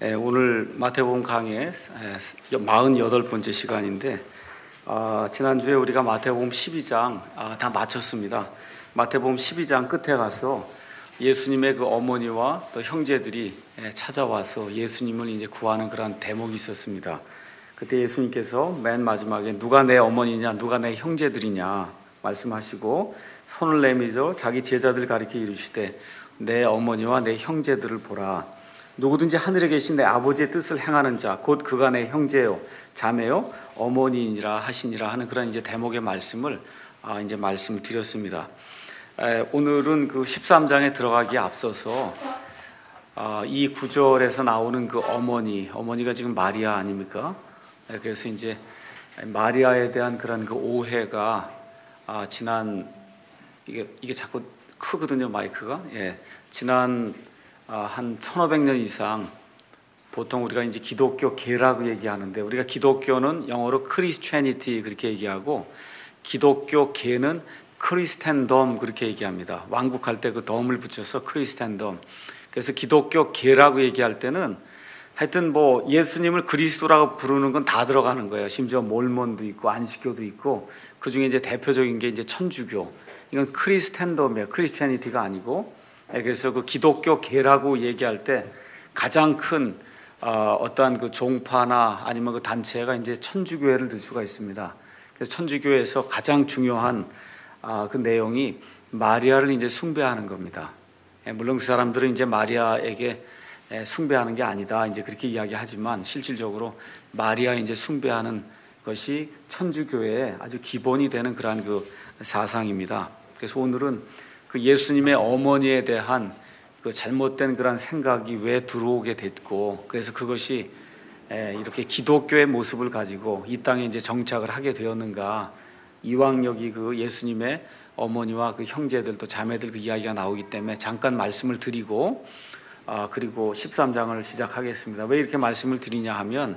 오늘 마태복음 강의 48번째 시간인데 지난주에 우리가 마태복음 12장 다 마쳤습니다. 마태복음 12장 끝에 가서 예수님의 그 어머니와 또 형제들이 찾아와서 예수님을 이제 구하는 그런 대목이 있었습니다. 그때 예수님께서 맨 마지막에 누가 내 어머니냐 누가 내 형제들이냐 말씀하시고 손을 내밀어 자기 제자들 가리켜 이르시되 내 어머니와 내 형제들을 보라. 누구든지 하늘에 계신 내 아버지의 뜻을 행하는 자 곧 그가 내 형제요 자매요 어머니니라 하시니라 하는 그런 이제 대목의 말씀을 이제 말씀드렸습니다. 오늘은 그 13장에 들어가기에 앞서서 이 구절에서 나오는 그 어머니가 지금 마리아 아닙니까? 그래서 이제 마리아에 대한 그런 그 오해가 지난 이게 자꾸 크거든요, 마이크가. 지난 한 1500년 이상 보통 우리가 이제 기독교계라고 얘기하는데, 우리가 기독교는 영어로 크리스티애니티 그렇게 얘기하고 기독교계는 크리스텐덤 그렇게 얘기합니다. 왕국할 때 그 덤을 붙여서 크리스텐덤. 그래서 기독교계라고 얘기할 때는 하여튼 뭐 예수님을 그리스도라고 부르는 건 다 들어가는 거예요. 심지어 몰몬도 있고 안식교도 있고, 그 중에 이제 대표적인 게 이제 천주교. 이건 크리스텐덤이에요. 크리스티애니티가 아니고. 그래서 그 기독교계라고 얘기할 때 가장 큰 어떠한 그 종파나 아니면 그 단체가 이제 천주교회를 들 수가 있습니다. 그래서 천주교회에서 가장 중요한 그 내용이 마리아를 이제 숭배하는 겁니다. 물론 그 사람들은 이제 마리아에게 숭배하는 게 아니다 이제 그렇게 이야기하지만, 실질적으로 마리아 이제 숭배하는 것이 천주교회의 아주 기본이 되는 그러한 그 사상입니다. 그래서 오늘은 그 예수님의 어머니에 대한 그 잘못된 그런 생각이 왜 들어오게 됐고, 그래서 그것이 이렇게 기독교의 모습을 가지고 이 땅에 이제 정착을 하게 되었는가, 이왕 여기 그 예수님의 어머니와 그 형제들 또 자매들 그 이야기가 나오기 때문에 잠깐 말씀을 드리고 그리고 13장을 시작하겠습니다. 왜 이렇게 말씀을 드리냐 하면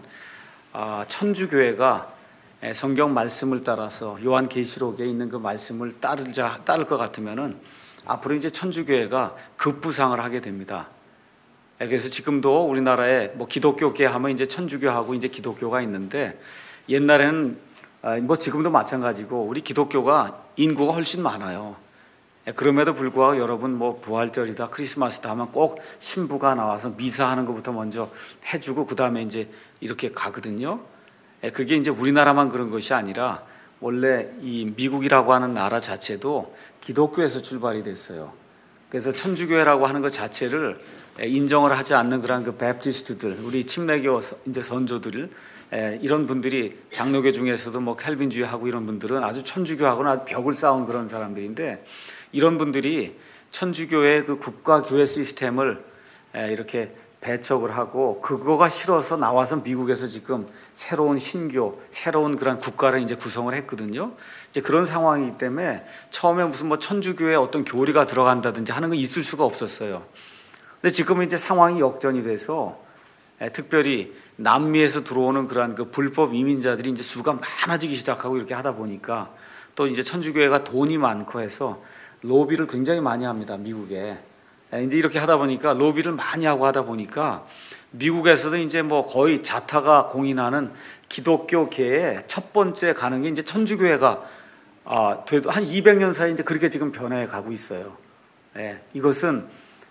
천주교회가 성경 말씀을 따라서 요한계시록에 있는 그 말씀을 따를 것 같으면은 앞으로 이제 천주교회가 급부상을 하게 됩니다. 그래서 지금도 우리나라에 뭐 기독교계 하면 이제 천주교하고 이제 기독교가 있는데, 옛날에는 뭐 지금도 마찬가지고 우리 기독교가 인구가 훨씬 많아요. 그럼에도 불구하고 여러분 뭐 부활절이다 크리스마스다 하면 꼭 신부가 나와서 미사하는 것부터 먼저 해주고 그 다음에 이제 이렇게 가거든요. 그게 이제 우리나라만 그런 것이 아니라 원래 이 미국이라고 하는 나라 자체도 기독교에서 출발이 됐어요. 그래서 천주교회라고 하는 것 자체를 인정을 하지 않는 그런 그 베프티스트들, 우리 침례교 이제 선조들, 이런 분들이 장로교 중에서도 뭐 캘빈주의하고 이런 분들은 아주 천주교하고는 아주 벽을 쌓은 그런 사람들인데, 이런 분들이 천주교의 그 국가교회 시스템을 이렇게 배척을 하고 그거가 싫어서 나와서 미국에서 지금 새로운 신교, 새로운 그런 국가를 이제 구성을 했거든요. 이제 그런 상황이기 때문에 처음에 무슨 뭐 천주교에 어떤 교리가 들어간다든지 하는 건 있을 수가 없었어요. 근데 지금은 이제 상황이 역전이 돼서 특별히 남미에서 들어오는 그런 그 불법 이민자들이 이제 수가 많아지기 시작하고 이렇게 하다 보니까, 또 이제 천주교회가 돈이 많고 해서 로비를 굉장히 많이 합니다, 미국에. 이제 이렇게 하다 보니까 로비를 많이 하고 하다 보니까 미국에서도 이제 뭐 거의 자타가 공인하는 기독교계의 첫 번째 가는 게 이제 천주교회가 돼도 한 200년 사이 이제 그렇게 지금 변해 가고 있어요. 이것은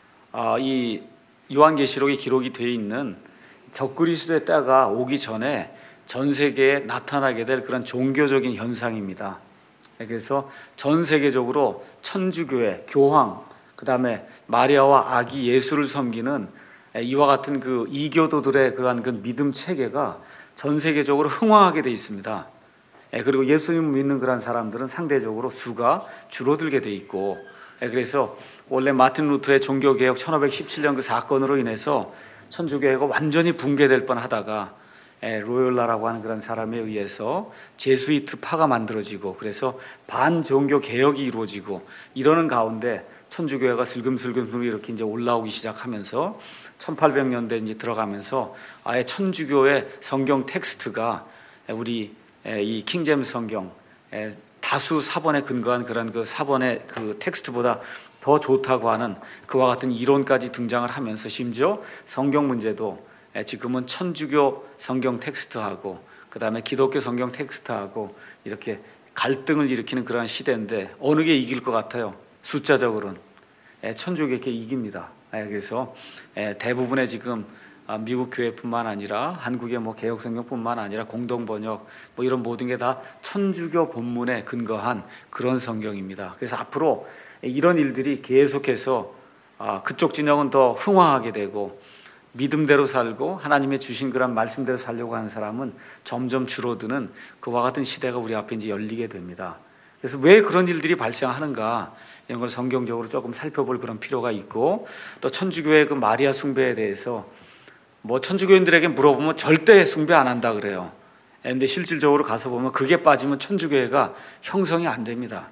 이 요한계시록에 기록이 되어 있는 적그리스도의 때가 오기 전에 전 세계에 나타나게 될 그런 종교적인 현상입니다. 그래서 전 세계적으로 천주교회, 교황, 그 다음에 마리아와 아기 예수를 섬기는 이와 같은 그 이교도들의 그러한 그 믿음 체계가 전 세계적으로 흥황하게 돼 있습니다. 그리고 예수님을 믿는 그런 사람들은 상대적으로 수가 줄어들게 돼 있고, 그래서 원래 마틴 루터의 종교개혁 1517년 그 사건으로 인해서 천주교회가 완전히 붕괴될 뻔하다가 로열라라고 하는 그런 사람에 의해서 제수이트파가 만들어지고, 그래서 반종교 개혁이 이루어지고 이러는 가운데 천주교회가 슬금슬금 이렇게 이제 올라오기 시작하면서 1800년대 이제 들어가면서 아예 천주교의 성경 텍스트가 우리 이 킹제임스 성경 다수 사본에 근거한 그런 그 사본의 그 텍스트보다 더 좋다고 하는 그와 같은 이론까지 등장을 하면서 심지어 성경 문제도 지금은 천주교 성경 텍스트하고 그 다음에 기독교 성경 텍스트하고 이렇게 갈등을 일으키는 그러한 시대인데 어느 게 이길 것 같아요? 숫자적으로는 천주교가 이깁니다. 그래서 대부분의 지금 미국 교회뿐만 아니라 한국의 개역 성경뿐만 아니라 공동 번역 이런 모든 게 다 천주교 본문에 근거한 그런 성경입니다. 그래서 앞으로 이런 일들이 계속해서 그쪽 진영은 더 흥황하게 되고 믿음대로 살고 하나님의 주신 그런 말씀대로 살려고 하는 사람은 점점 줄어드는 그와 같은 시대가 우리 앞에 이제 열리게 됩니다. 그래서 왜 그런 일들이 발생하는가 이런 걸 성경적으로 조금 살펴볼 그런 필요가 있고 또 천주교의 그 마리아 숭배에 대해서 천주교인들에게 물어보면 절대 숭배 안 한다 그래요. 근데 실질적으로 가서 보면 그게 빠지면 천주교회가 형성이 안 됩니다.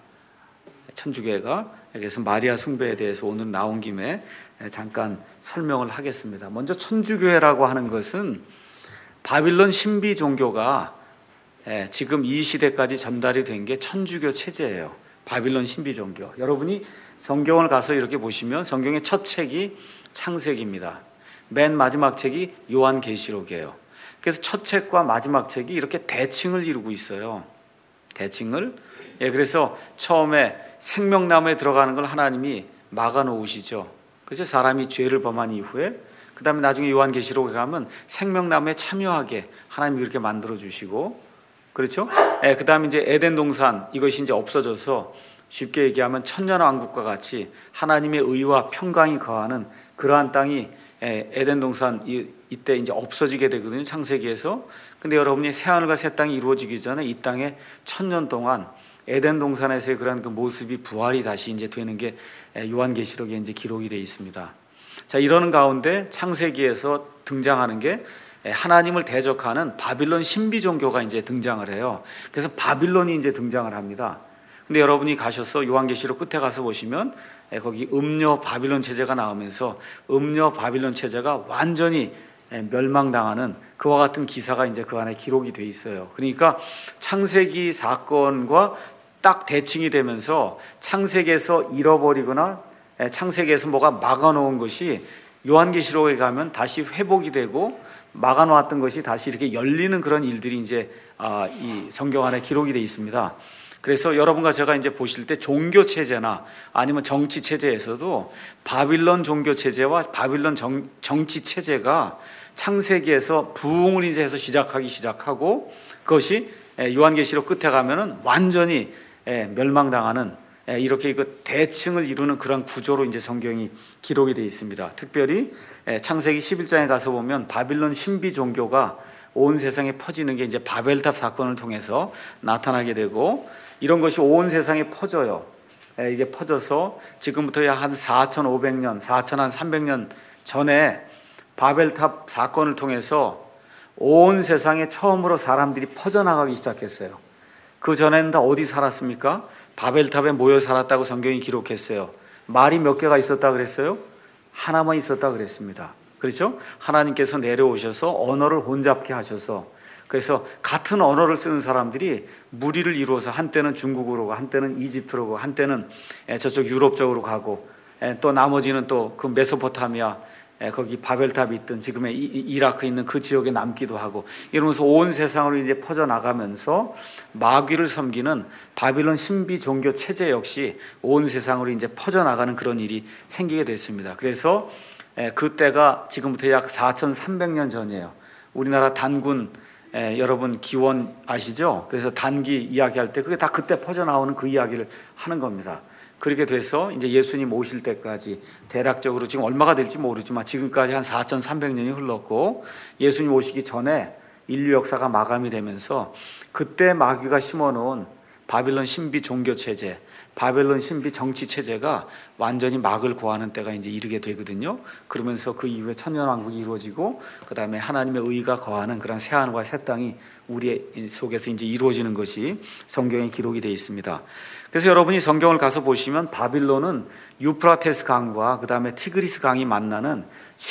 천주교회가. 그래서 마리아 숭배에 대해서 오늘 나온 김에 잠깐 설명을 하겠습니다. 먼저 천주교회라고 하는 것은 바빌론 신비 종교가 지금 이 시대까지 전달이 된 게 천주교 체제예요. 바빌론 신비 종교. 여러분이 성경을 가서 이렇게 보시면 성경의 첫 책이 창세기입니다. 맨 마지막 책이 요한계시록이에요. 그래서 첫 책과 마지막 책이 이렇게 대칭을 이루고 있어요. 대칭을. 그래서 처음에 생명나무에 들어가는 걸 하나님이 막아 놓으시죠. 그래서 사람이 죄를 범한 이후에 그 다음에 나중에 요한계시록에 가면 생명나무에 참여하게 하나님이 그렇게 만들어 주시고 그렇죠? 그 다음에 이제 에덴 동산 이것이 이제 없어져서 쉽게 얘기하면 천년왕국과 같이 하나님의 의와 평강이 거하는 그러한 땅이 에덴 동산 이때 이제 없어지게 되거든요. 창세기에서. 근데 여러분이 새하늘과 새 땅이 이루어지기 전에 이 땅에 1000년 동안 에덴 동산에서의 그런 그 모습이 부활이 다시 이제 되는 게 요한계시록에 이제 기록이 되어 있습니다. 자, 이러는 가운데 창세기에서 등장하는 게 하나님을 대적하는 바빌론 신비 종교가 이제 등장을 해요. 그래서 바빌론이 이제 등장을 합니다. 근데 여러분이 가셔서 요한계시록 끝에 가서 보시면 거기 음녀 바빌론 체제가 나오면서 음녀 바빌론 체제가 완전히 멸망당하는 그와 같은 기사가 이제 그 안에 기록이 돼 있어요. 그러니까 창세기 사건과 딱 대칭이 되면서 창세기에서 잃어버리거나 창세기에서 뭐가 막아놓은 것이 요한계시록에 가면 다시 회복이 되고 막아놓았던 것이 다시 이렇게 열리는 그런 일들이 이제 이 성경 안에 기록이 돼 있습니다. 그래서 여러분과 제가 이제 보실 때 종교 체제나 아니면 정치 체제에서도 바빌론 종교 체제와 바빌론 정치 체제가 창세기에서 부흥을 이제 해서 시작하고 그것이 요한계시록 끝에 가면은 완전히 멸망당하는 이렇게 그 대칭을 이루는 그런 구조로 이제 성경이 기록이 되어 있습니다. 특별히 창세기 11장에 가서 보면 바빌론 신비 종교가 온 세상에 퍼지는 게 이제 바벨탑 사건을 통해서 나타나게 되고 이런 것이 온 세상에 퍼져요. 이게 퍼져서 지금부터 한 4,500년, 4,300년 전에 바벨탑 사건을 통해서 온 세상에 처음으로 사람들이 퍼져나가기 시작했어요. 그 전에는 다 어디 살았습니까? 바벨탑에 모여 살았다고 성경이 기록했어요. 말이 몇 개가 있었다 그랬어요? 하나만 있었다 그랬습니다. 그렇죠? 하나님께서 내려오셔서 언어를 혼잡케 하셔서 그래서 같은 언어를 쓰는 사람들이 무리를 이루어서 한때는 중국으로 가고 한때는 이집트로 가고 한때는 저쪽 유럽 쪽으로 가고 또 나머지는 또 그 메소포타미아 거기 바벨탑이 있던 지금의 이라크에 있는 그 지역에 남기도 하고 이러면서 온 세상으로 이제 퍼져나가면서 마귀를 섬기는 바빌론 신비 종교 체제 역시 온 세상으로 이제 퍼져나가는 그런 일이 생기게 됐습니다. 그래서 그때가 지금부터 약 4,300년 전이에요. 우리나라 단군 여러분 기원 아시죠? 그래서 단기 이야기할 때 그게 다 그때 퍼져나오는 그 이야기를 하는 겁니다. 그렇게 돼서 이제 예수님 오실 때까지 대략적으로 지금 얼마가 될지 모르지만 지금까지 한 4,300년이 흘렀고 예수님 오시기 전에 인류 역사가 마감이 되면서 그때 마귀가 심어놓은 바빌론 신비 종교 체제, 바벨론 신비 정치 체제가 완전히 막을 고하는 때가 이제 이르게 되거든요. 그러면서 그 이후에 천년왕국이 이루어지고 그 다음에 하나님의 의가 거하는 그런 새하늘과 새 땅이 우리 속에서 이제 이루어지는 것이 성경에 기록이 되어 있습니다. 그래서 여러분이 성경을 가서 보시면 바빌론은 유프라테스 강과 그 다음에 티그리스 강이 만나는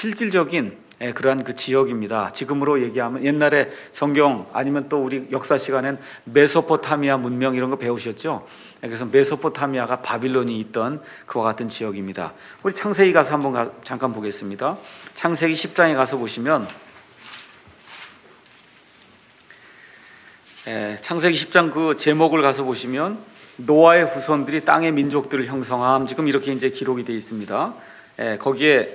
실질적인 그러한 그 지역입니다. 지금으로 얘기하면 옛날에 성경 아니면 또 우리 역사 시간엔 메소포타미아 문명 이런 거 배우셨죠? 그래서 메소포타미아가 바빌론이 있던 그와 같은 지역입니다. 우리 창세기 가서 한번 잠깐 보겠습니다. 창세기 10장에 가서 보시면 창세기 10장 그 제목을 가서 보시면 노아의 후손들이 땅의 민족들을 형성함, 지금 이렇게 이제 기록이 되어 있습니다. 거기에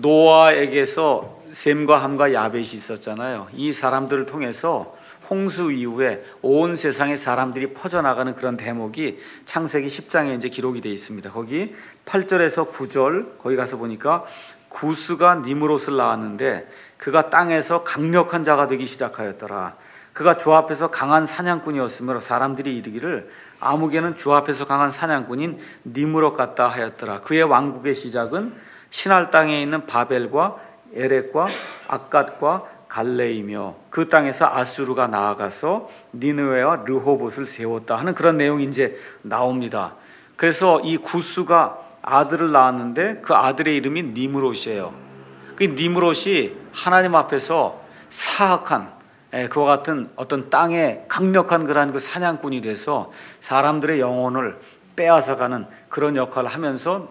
노아에게서 셈과 함과 야벳이 있었잖아요. 이 사람들을 통해서 홍수 이후에 온 세상에 사람들이 퍼져나가는 그런 대목이 창세기 10장에 이제 기록이 되어 있습니다. 거기 8절에서 9절 거기 가서 보니까 구스가 니므롯을 낳았는데 그가 땅에서 강력한 자가 되기 시작하였더라. 그가 주 앞에서 강한 사냥꾼이었으므로 사람들이 이르기를 아무개는 주 앞에서 강한 사냥꾼인 니므롯 같다 하였더라. 그의 왕국의 시작은 신할 땅에 있는 바벨과 에렉과 악갓과 갈레이며 그 땅에서 아수르가 나아가서 니느웨와 르호봇을 세웠다 하는 그런 내용이 이제 나옵니다. 그래서 이 구스가 아들을 낳았는데 그 아들의 이름이 니므롯이에요. 그 니므롯이 하나님 앞에서 사악한 그와 같은 어떤 땅에 강력한 그러한 그 사냥꾼이 돼서 사람들의 영혼을 빼앗아가는 그런 역할을 하면서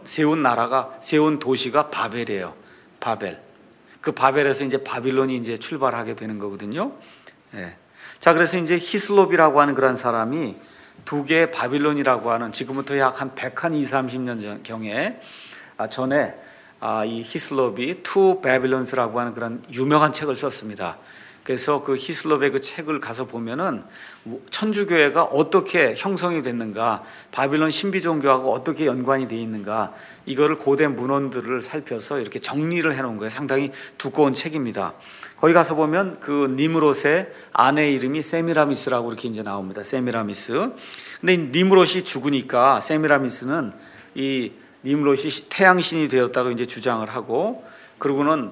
세운 도시가 바벨이에요. 바벨. 그 바벨에서 이제 바빌론이 이제 출발하게 되는 거거든요. 자, 그래서 이제 히슬롭이라고 하는 그런 사람이 두 개의 바빌론이라고 하는 지금부터 약 한 120-30년 경에 전에 이 히슬롭이 투 바빌론스라고 하는 그런 유명한 책을 썼습니다. 그래서 그 히슬롭의 그 책을 가서 보면은 천주교회가 어떻게 형성이 됐는가, 바빌론 신비 종교하고 어떻게 연관이 되어 있는가, 이거를 고대 문헌들을 살펴서 이렇게 정리를 해놓은 거예요. 상당히 두꺼운 책입니다. 거기 가서 보면 그 니므롯의 아내 이름이 세미라미스라고 이렇게 이제 나옵니다. 세미라미스. 근데 이 니므롯이 죽으니까 세미라미스는 이 니므롯이 태양신이 되었다고 이제 주장을 하고, 그러고는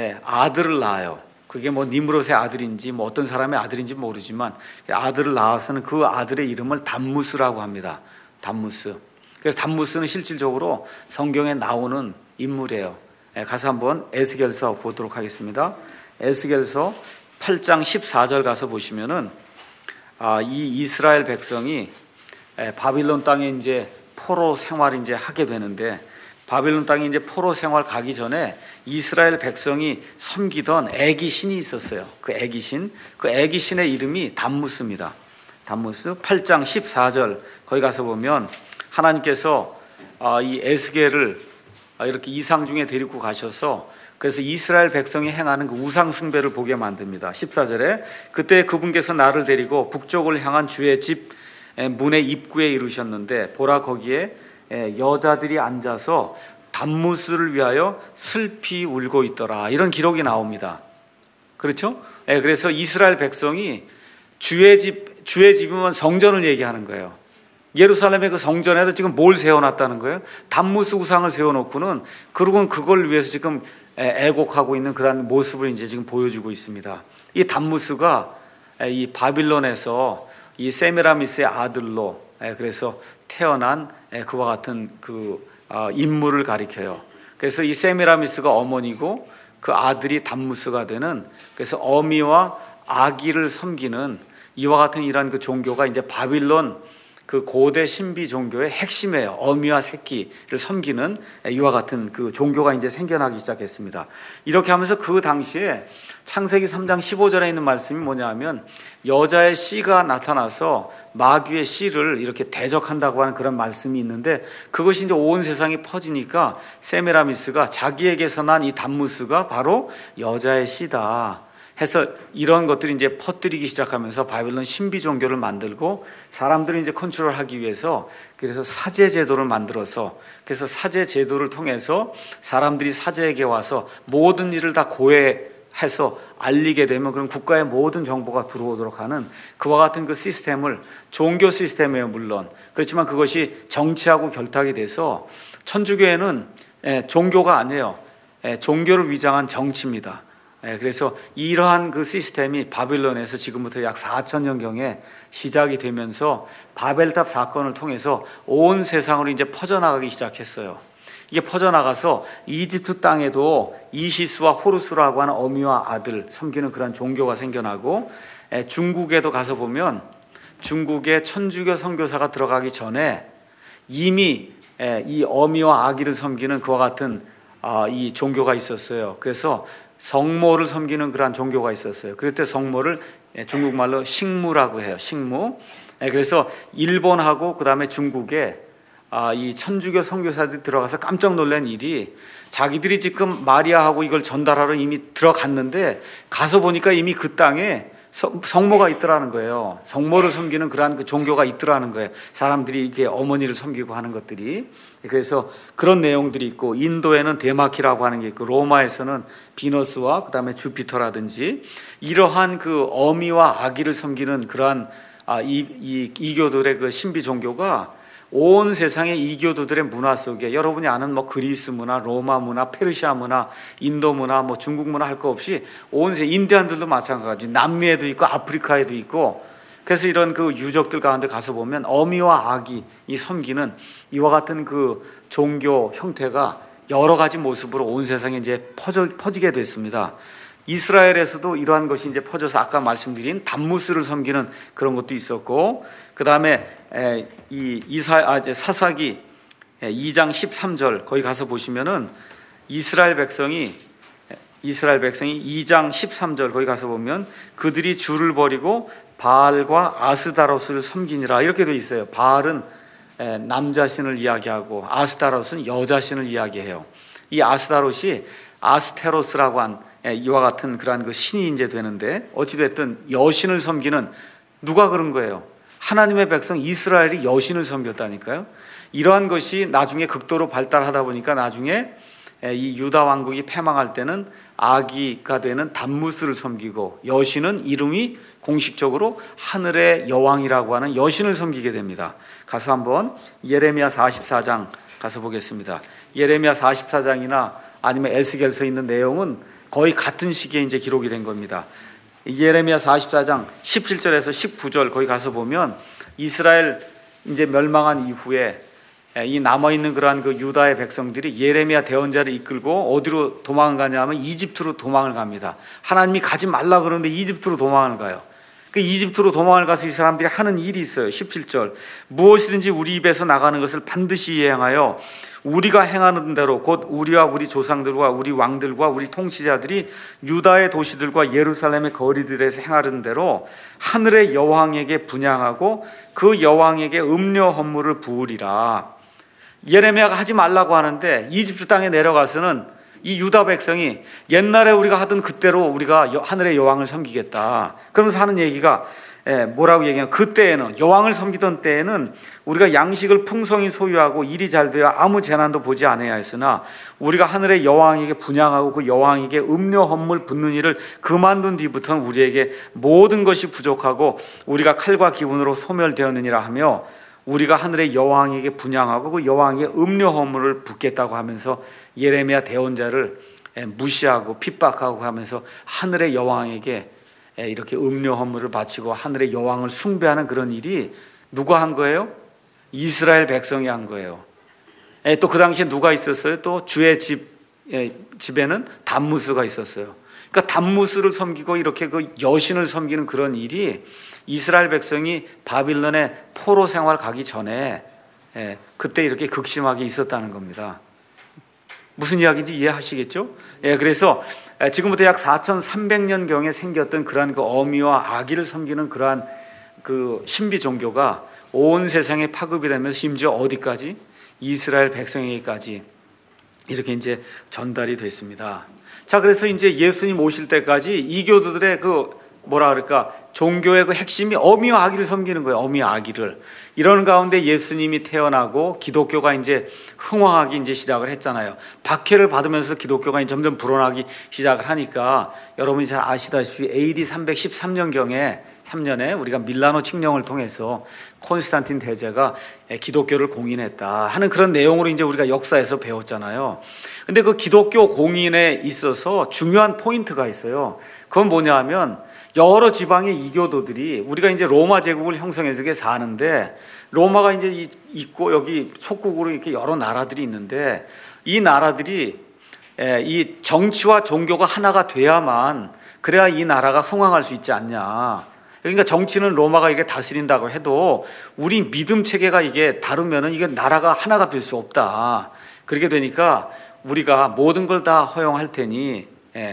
아들을 낳아요. 그게 뭐 니므롯의 아들인지 뭐 어떤 사람의 아들인지 모르지만 아들을 낳아서는 그 아들의 이름을 담무스라고 합니다. 담무스. 그래서 담무스는 실질적으로 성경에 나오는 인물이에요. 가서 한번 에스겔서 보도록 하겠습니다. 에스겔서 8장 14절 가서 보시면은 이 이스라엘 백성이 바빌론 땅에 이제 포로 생활 이제 하게 되는데, 바빌론 땅에 이제 포로 생활 가기 전에 이스라엘 백성이 섬기던 애기 신이 있었어요. 그 애기 신의 이름이 담무스입니다. 담무스 8장 14절 거기 가서 보면 하나님께서 이 에스겔을 이렇게 이상 중에 데리고 가셔서 그래서 이스라엘 백성이 행하는 그 우상 숭배를 보게 만듭니다. 14절에 그때 그분께서 나를 데리고 북쪽을 향한 주의 집 문의 입구에 이르셨는데 보라 거기에 여자들이 앉아서 담무스를 위하여 슬피 울고 있더라. 이런 기록이 나옵니다. 그렇죠? 그래서 이스라엘 백성이 주의 집이면 성전을 얘기하는 거예요. 예루살렘의 그 성전에도 지금 뭘 세워놨다는 거예요? 담무스 우상을 세워놓고는 그러고는 그걸 위해서 지금 애곡하고 있는 그런 모습을 이제 지금 보여주고 있습니다. 이 담무스가 이 바빌론에서 이 세미라미스의 아들로 그래서 태어난 그와 같은 그 인물을 가리켜요. 그래서 이 세미라미스가 어머니고 그 아들이 담무스가 되는, 그래서 어미와 아기를 섬기는 이와 같은 이러한 그 종교가 이제 바빌론 그 고대 신비 종교의 핵심이에요. 어미와 새끼를 섬기는 이와 같은 그 종교가 이제 생겨나기 시작했습니다. 이렇게 하면서 그 당시에 창세기 3장 15절에 있는 말씀이 뭐냐 하면 여자의 씨가 나타나서 마귀의 씨를 이렇게 대적한다고 하는 그런 말씀이 있는데, 그것이 이제 온 세상에 퍼지니까 세미라미스가 자기에게서 난 이 담무스가 바로 여자의 씨다 해서 이런 것들이 이제 퍼뜨리기 시작하면서 바빌론 신비 종교를 만들고 사람들을 이제 컨트롤하기 위해서 그래서 사제 제도를 만들어서, 그래서 사제 제도를 통해서 사람들이 사제에게 와서 모든 일을 다 고해해서 알리게 되면 그런 국가의 모든 정보가 들어오도록 하는 그와 같은 그 시스템을, 종교 시스템이에요 물론. 그렇지만 그것이 정치하고 결탁이 돼서 천주교회는 종교가 아니에요. 종교를 위장한 정치입니다. 그래서 이러한 그 시스템이 바빌론에서 지금부터 약 4,000년경에 시작이 되면서 바벨탑 사건을 통해서 온 세상으로 이제 퍼져나가기 시작했어요. 이게 퍼져나가서 이집트 땅에도 이시스와 호루스라고 하는 어미와 아들 섬기는 그런 종교가 생겨나고, 중국에도 가서 보면 중국의 천주교 선교사가 들어가기 전에 이미 이 어미와 아기를 섬기는 그와 같은 이 종교가 있었어요. 그래서 성모를 섬기는 그러한 종교가 있었어요. 그럴 때 성모를 중국말로 식무라고 해요. 식무. 그래서 일본하고 그다음에 중국에 이 천주교 선교사들이 들어가서 깜짝 놀란 일이, 자기들이 지금 마리아하고 이걸 전달하러 이미 들어갔는데 가서 보니까 이미 그 땅에 성모가 있더라는 거예요. 성모를 섬기는 그러한 그 종교가 있더라는 거예요. 사람들이 이렇게 어머니를 섬기고 하는 것들이. 그래서 그런 내용들이 있고, 인도에는 데마키라고 하는 게 있고, 로마에서는 비너스와 그다음에 주피터라든지 이러한 그 어미와 아기를 섬기는 그러한 이교들의 그 신비 종교가 온 세상의 이교도들의 문화 속에, 여러분이 아는 뭐 그리스 문화, 로마 문화, 페르시아 문화, 인도 문화, 뭐 중국 문화 할 거 없이 온 세계, 인디안들도 마찬가지, 남미에도 있고 아프리카에도 있고, 그래서 이런 그 유적들 가운데 가서 보면 어미와 아기 이 섬기는 이와 같은 그 종교 형태가 여러 가지 모습으로 온 세상에 이제 퍼지게 됐습니다. 이스라엘에서도 이러한 것이 이제 퍼져서 아까 말씀드린 담무스를 섬기는 그런 것도 있었고, 그 다음에 사사기 2장 13절 거기 가서 보시면은 이스라엘 백성이 2장 13절 거기 가서 보면 그들이 주를 버리고 바알과 아스다로스를 섬기니라 이렇게 되어 있어요. 바알은 남자신을 이야기하고 아스다로스는 여자신을 이야기해요. 이 아스다롯이 아스테로스라고 한 이와 같은 그러한 그 신이 이제 되는데, 어찌됐든 여신을 섬기는, 누가 그런 거예요? 하나님의 백성 이스라엘이 여신을 섬겼다니까요. 이러한 것이 나중에 극도로 발달하다 보니까 나중에 이 유다 왕국이 패망할 때는 아기가 되는 담무스를 섬기고, 여신은 이름이 공식적으로 하늘의 여왕이라고 하는 여신을 섬기게 됩니다. 가서 한번 예레미야 44장 가서 보겠습니다. 예레미야 44장이나 아니면 에스겔서에 있는 내용은 거의 같은 시기에 이제 기록이 된 겁니다. 예레미야 44장 17절에서 19절 거기 가서 보면 이스라엘 이제 멸망한 이후에 이 남아있는 그러한 그 유다의 백성들이 예레미야 대언자를 이끌고 어디로 도망가냐 하면 이집트로 도망을 갑니다. 하나님이 가지 말라 그러는데 이집트로 도망을 가요. 그 이집트로 도망을 가서 이 사람들이 하는 일이 있어요. 17절, 무엇이든지 우리 입에서 나가는 것을 반드시 행하여 우리가 행하는 대로, 곧 우리와 우리 조상들과 우리 왕들과 우리 통치자들이 유다의 도시들과 예루살렘의 거리들에서 행하는 대로 하늘의 여왕에게 분향하고 그 여왕에게 음료 헌물을 부으리라. 예레미야가 하지 말라고 하는데 이집트 땅에 내려가서는 이 유다 백성이 옛날에 우리가 하던 그때로 우리가 하늘의 여왕을 섬기겠다. 그러면서 하는 얘기가 뭐라고 얘기하면, 그때에는, 여왕을 섬기던 때에는 우리가 양식을 풍성히 소유하고 일이 잘 되어 아무 재난도 보지 않아야 했으나 우리가 하늘의 여왕에게 분향하고 그 여왕에게 음료 헌물 붓는 일을 그만둔 뒤부터는 우리에게 모든 것이 부족하고 우리가 칼과 기운으로 소멸되었느니라 하며 우리가 하늘의 여왕에게 분향하고 그 여왕에게 음료 헌물을 붓겠다고 하면서 예레미야 대언자를 무시하고 핍박하고 하면서 하늘의 여왕에게 이렇게 음료 헌물을 바치고 하늘의 여왕을 숭배하는 그런 일이 누가 한 거예요? 이스라엘 백성이 한 거예요. 또 그 당시에 누가 있었어요? 또 주의 집에는 담무스가 있었어요. 그러니까 담무스를 섬기고 이렇게 그 여신을 섬기는 그런 일이 이스라엘 백성이 바빌론의 포로 생활 가기 전에 그때 이렇게 극심하게 있었다는 겁니다. 무슨 이야기인지 이해하시겠죠? 그래서 지금부터 약 4,300년경에 생겼던 그러한 그 어미와 아기를 섬기는 그러한 그 신비 종교가 온 세상에 파급이 되면서 심지어 어디까지? 이스라엘 백성에게까지 이렇게 이제 전달이 됐습니다. 자, 그래서 이제 예수님 오실 때까지 이교도들의 그 뭐라 그럴까, 종교의 그 핵심이 어미와 아기를 섬기는 거예요. 어미와 아기를. 이런 가운데 예수님이 태어나고 기독교가 이제 흥황하기 이제 시작을 했잖아요. 박해를 받으면서 기독교가 점점 불어나기 시작을 하니까 여러분이 잘 아시다시피 AD 313년에 우리가 밀라노 칙령을 통해서 콘스탄틴 대제가 기독교를 공인했다 하는 그런 내용으로 이제 우리가 역사에서 배웠잖아요. 근데 그 기독교 공인에 있어서 중요한 포인트가 있어요. 그건 뭐냐 하면, 여러 지방의 이교도들이, 우리가 이제 로마 제국을 형성해서 사는데 로마가 이제 있고 여기 속국으로 이렇게 여러 나라들이 있는데, 이 나라들이 이 정치와 종교가 하나가 돼야만, 그래야 이 나라가 흥황할 수 있지 않냐. 그러니까 정치는 로마가 이게 다스린다고 해도 우리 믿음 체계가 이게 다르면은 이게 나라가 하나가 될 수 없다. 그렇게 되니까 우리가 모든 걸 다 허용할 테니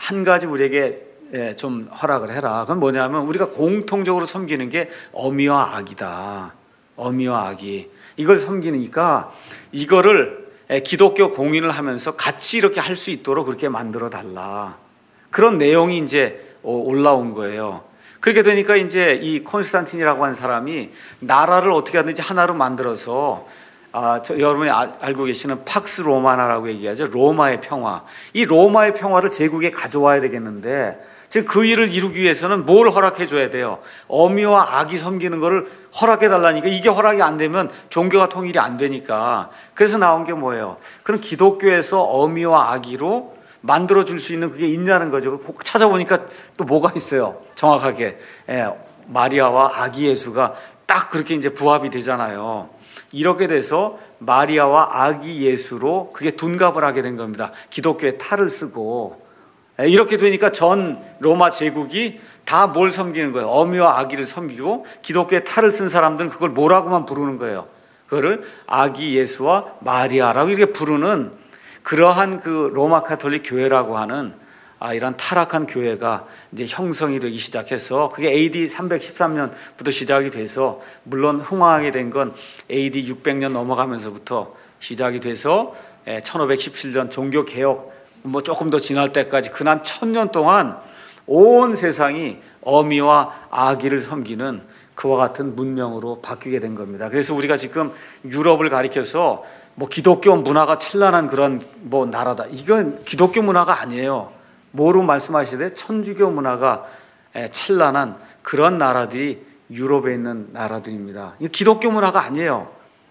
한 가지 우리에게 좀 허락을 해라. 그건 뭐냐면 우리가 공통적으로 섬기는 게 어미와 아기다. 어미와 아기. 이걸 섬기니까 이거를 기독교 공인을 하면서 같이 이렇게 할 수 있도록 그렇게 만들어 달라. 그런 내용이 이제 올라온 거예요. 그렇게 되니까 이제 이 콘스탄틴이라고 한 사람이 나라를 어떻게 하든지 하나로 만들어서 여러분이 알고 계시는 팍스 로마나라고 얘기하죠. 로마의 평화. 이 로마의 평화를 제국에 가져와야 되겠는데 즉 그 일을 이루기 위해서는 뭘 허락해 줘야 돼요? 어미와 아기 섬기는 거를 허락해 달라니까 이게 허락이 안 되면 종교가 통일이 안 되니까 그래서 나온 게 뭐예요? 그럼 기독교에서 어미와 아기로 만들어줄 수 있는 그게 있냐는 거죠. 찾아보니까 또 뭐가 있어요. 정확하게 마리아와 아기 예수가 딱 그렇게 이제 부합이 되잖아요. 이렇게 돼서 마리아와 아기 예수로 그게 둔갑을 하게 된 겁니다. 기독교의 탈을 쓰고 이렇게 되니까 전 로마 제국이 다 뭘 섬기는 거예요? 어미와 아기를 섬기고 기독교의 탈을 쓴 사람들은 그걸 뭐라고만 부르는 거예요. 그거를 아기 예수와 마리아라고 이렇게 부르는 그러한 그 로마 카톨릭 교회라고 하는 이런 타락한 교회가 이제 형성이 되기 시작해서 그게 AD 313년부터 시작이 돼서 물론 흥황하게 된 건 AD 600년 넘어가면서부터 시작이 돼서 1517년 종교개혁 조금 더 지날 때까지 그난 1000년 동안 온 세상이 어미와 아기를 섬기는 그와 같은 문명으로 바뀌게 된 겁니다. 그래서 우리가 지금 유럽을 가리켜서 기독교 문화가 찬란한 그런 나라다. 이건 기독교 문화가 아니에요. 뭐로 말씀하시되 천주교 문화가 찬란한 그런 나라들이 유럽에 있는 나라들입니다. 이거 기독교 문화가 아니에요.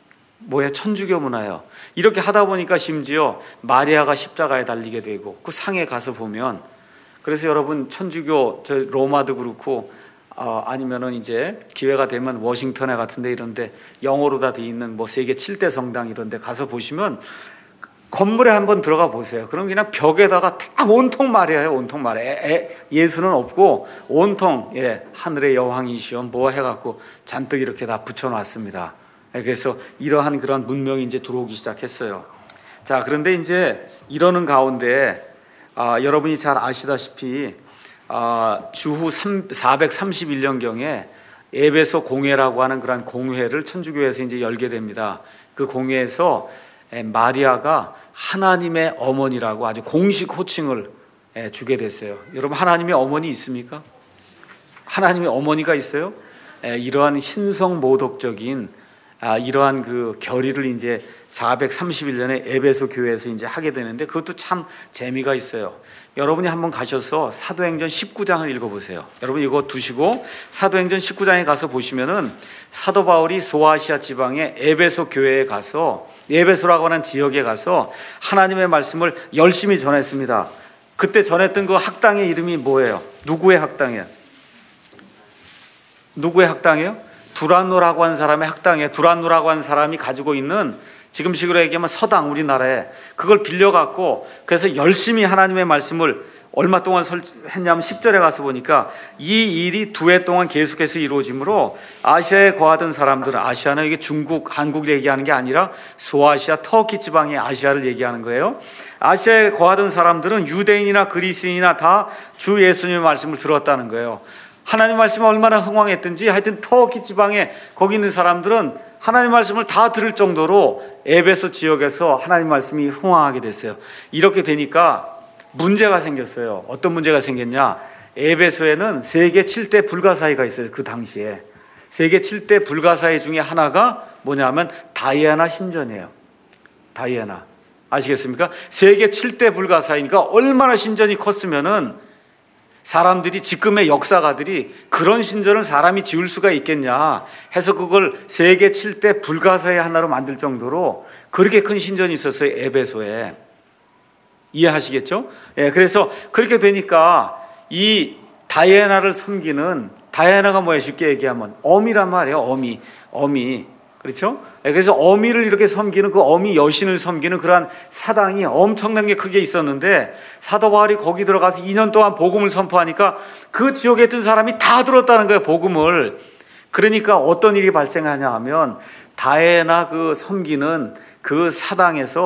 천주교 문화예요. 이렇게 하다 보니까 심지어 마리아가 십자가에 달리게 되고 그 상에 가서 보면 그래서 여러분 천주교 로마도 그렇고 아니면은 이제 기회가 되면 워싱턴에 같은데 이런데 영어로 다 돼 있는 세계 7대 성당 이런데 가서 보시면 건물에 한번 들어가 보세요. 그럼 그냥 벽에다가 다 온통 마리아예요. 온통 마리아. 예수는 없고 온통 하늘의 여왕이시여 해갖고 잔뜩 이렇게 다 붙여놨습니다. 그래서 이러한 그런 문명이 이제 들어오기 시작했어요. 자, 그런데 이제 이러는 가운데 여러분이 잘 아시다시피 주후 431년경에 에베소 공회라고 하는 그런 공회를 천주교에서 이제 열게 됩니다. 그 공회에서 마리아가 하나님의 어머니라고 아주 공식 호칭을 주게 됐어요. 여러분 하나님의 어머니 있습니까? 하나님의 어머니가 있어요? 이러한 신성 모독적인 이러한 그 결의를 이제 431년에 에베소 교회에서 이제 하게 되는데 그것도 참 재미가 있어요. 여러분이 한번 가셔서 사도행전 19장을 읽어보세요. 여러분 이거 두시고 사도행전 19장에 가서 보시면은 사도 바울이 소아시아 지방의 에베소 교회에 가서 에베소라고 하는 지역에 가서 하나님의 말씀을 열심히 전했습니다. 그때 전했던 그 학당의 이름이 뭐예요? 누구의 학당이에요? 누구의 학당이에요? 두란노라고 하는 사람의 학당에 두란노라고 하는 사람이 가지고 있는 지금식으로 얘기하면 서당 우리나라에 그걸 빌려갖고 그래서 열심히 하나님의 말씀을 얼마 동안 했냐면 10절에 가서 보니까 이 일이 2해 동안 계속해서 이루어지므로 아시아에 거하던 사람들은 아시아는 이게 중국, 한국을 얘기하는 게 아니라 소아시아, 터키 지방의 아시아를 얘기하는 거예요. 아시아에 거하던 사람들은 유대인이나 그리스인이나 다 주 예수님의 말씀을 들었다는 거예요. 하나님 말씀이 얼마나 흥왕했든지 하여튼 터키 지방에 거기 있는 사람들은 하나님 말씀을 다 들을 정도로 에베소 지역에서 하나님 말씀이 흥왕하게 됐어요. 이렇게 되니까 문제가 생겼어요. 어떤 문제가 생겼냐? 에베소에는 세계 7대 불가사의가 있어요. 그 당시에 세계 7대 불가사의 중에 하나가 뭐냐면 다이애나 신전이에요. 다이애나 아시겠습니까? 세계 7대 불가사의니까 얼마나 신전이 컸으면은 사람들이 지금의 역사가들이 그런 신전을 사람이 지을 수가 있겠냐 해서 그걸 세계 7대 불가사의 하나로 만들 정도로 그렇게 큰 신전이 있었어요. 에베소에. 이해하시겠죠? 그래서 그렇게 되니까 이 다이애나를 섬기는 다이애나가 뭐예요? 쉽게 얘기하면 어미란 말이에요. 어미. 그렇죠? 그래서 어미를 이렇게 섬기는 그 어미 여신을 섬기는 그러한 사당이 엄청난 게 크게 있었는데 사도 바울이 거기 들어가서 2년 동안 복음을 선포하니까 그 지역에 있던 사람이 다 들었다는 거예요. 복음을. 그러니까 어떤 일이 발생하냐 하면 다이애나 그 섬기는 그 사당에서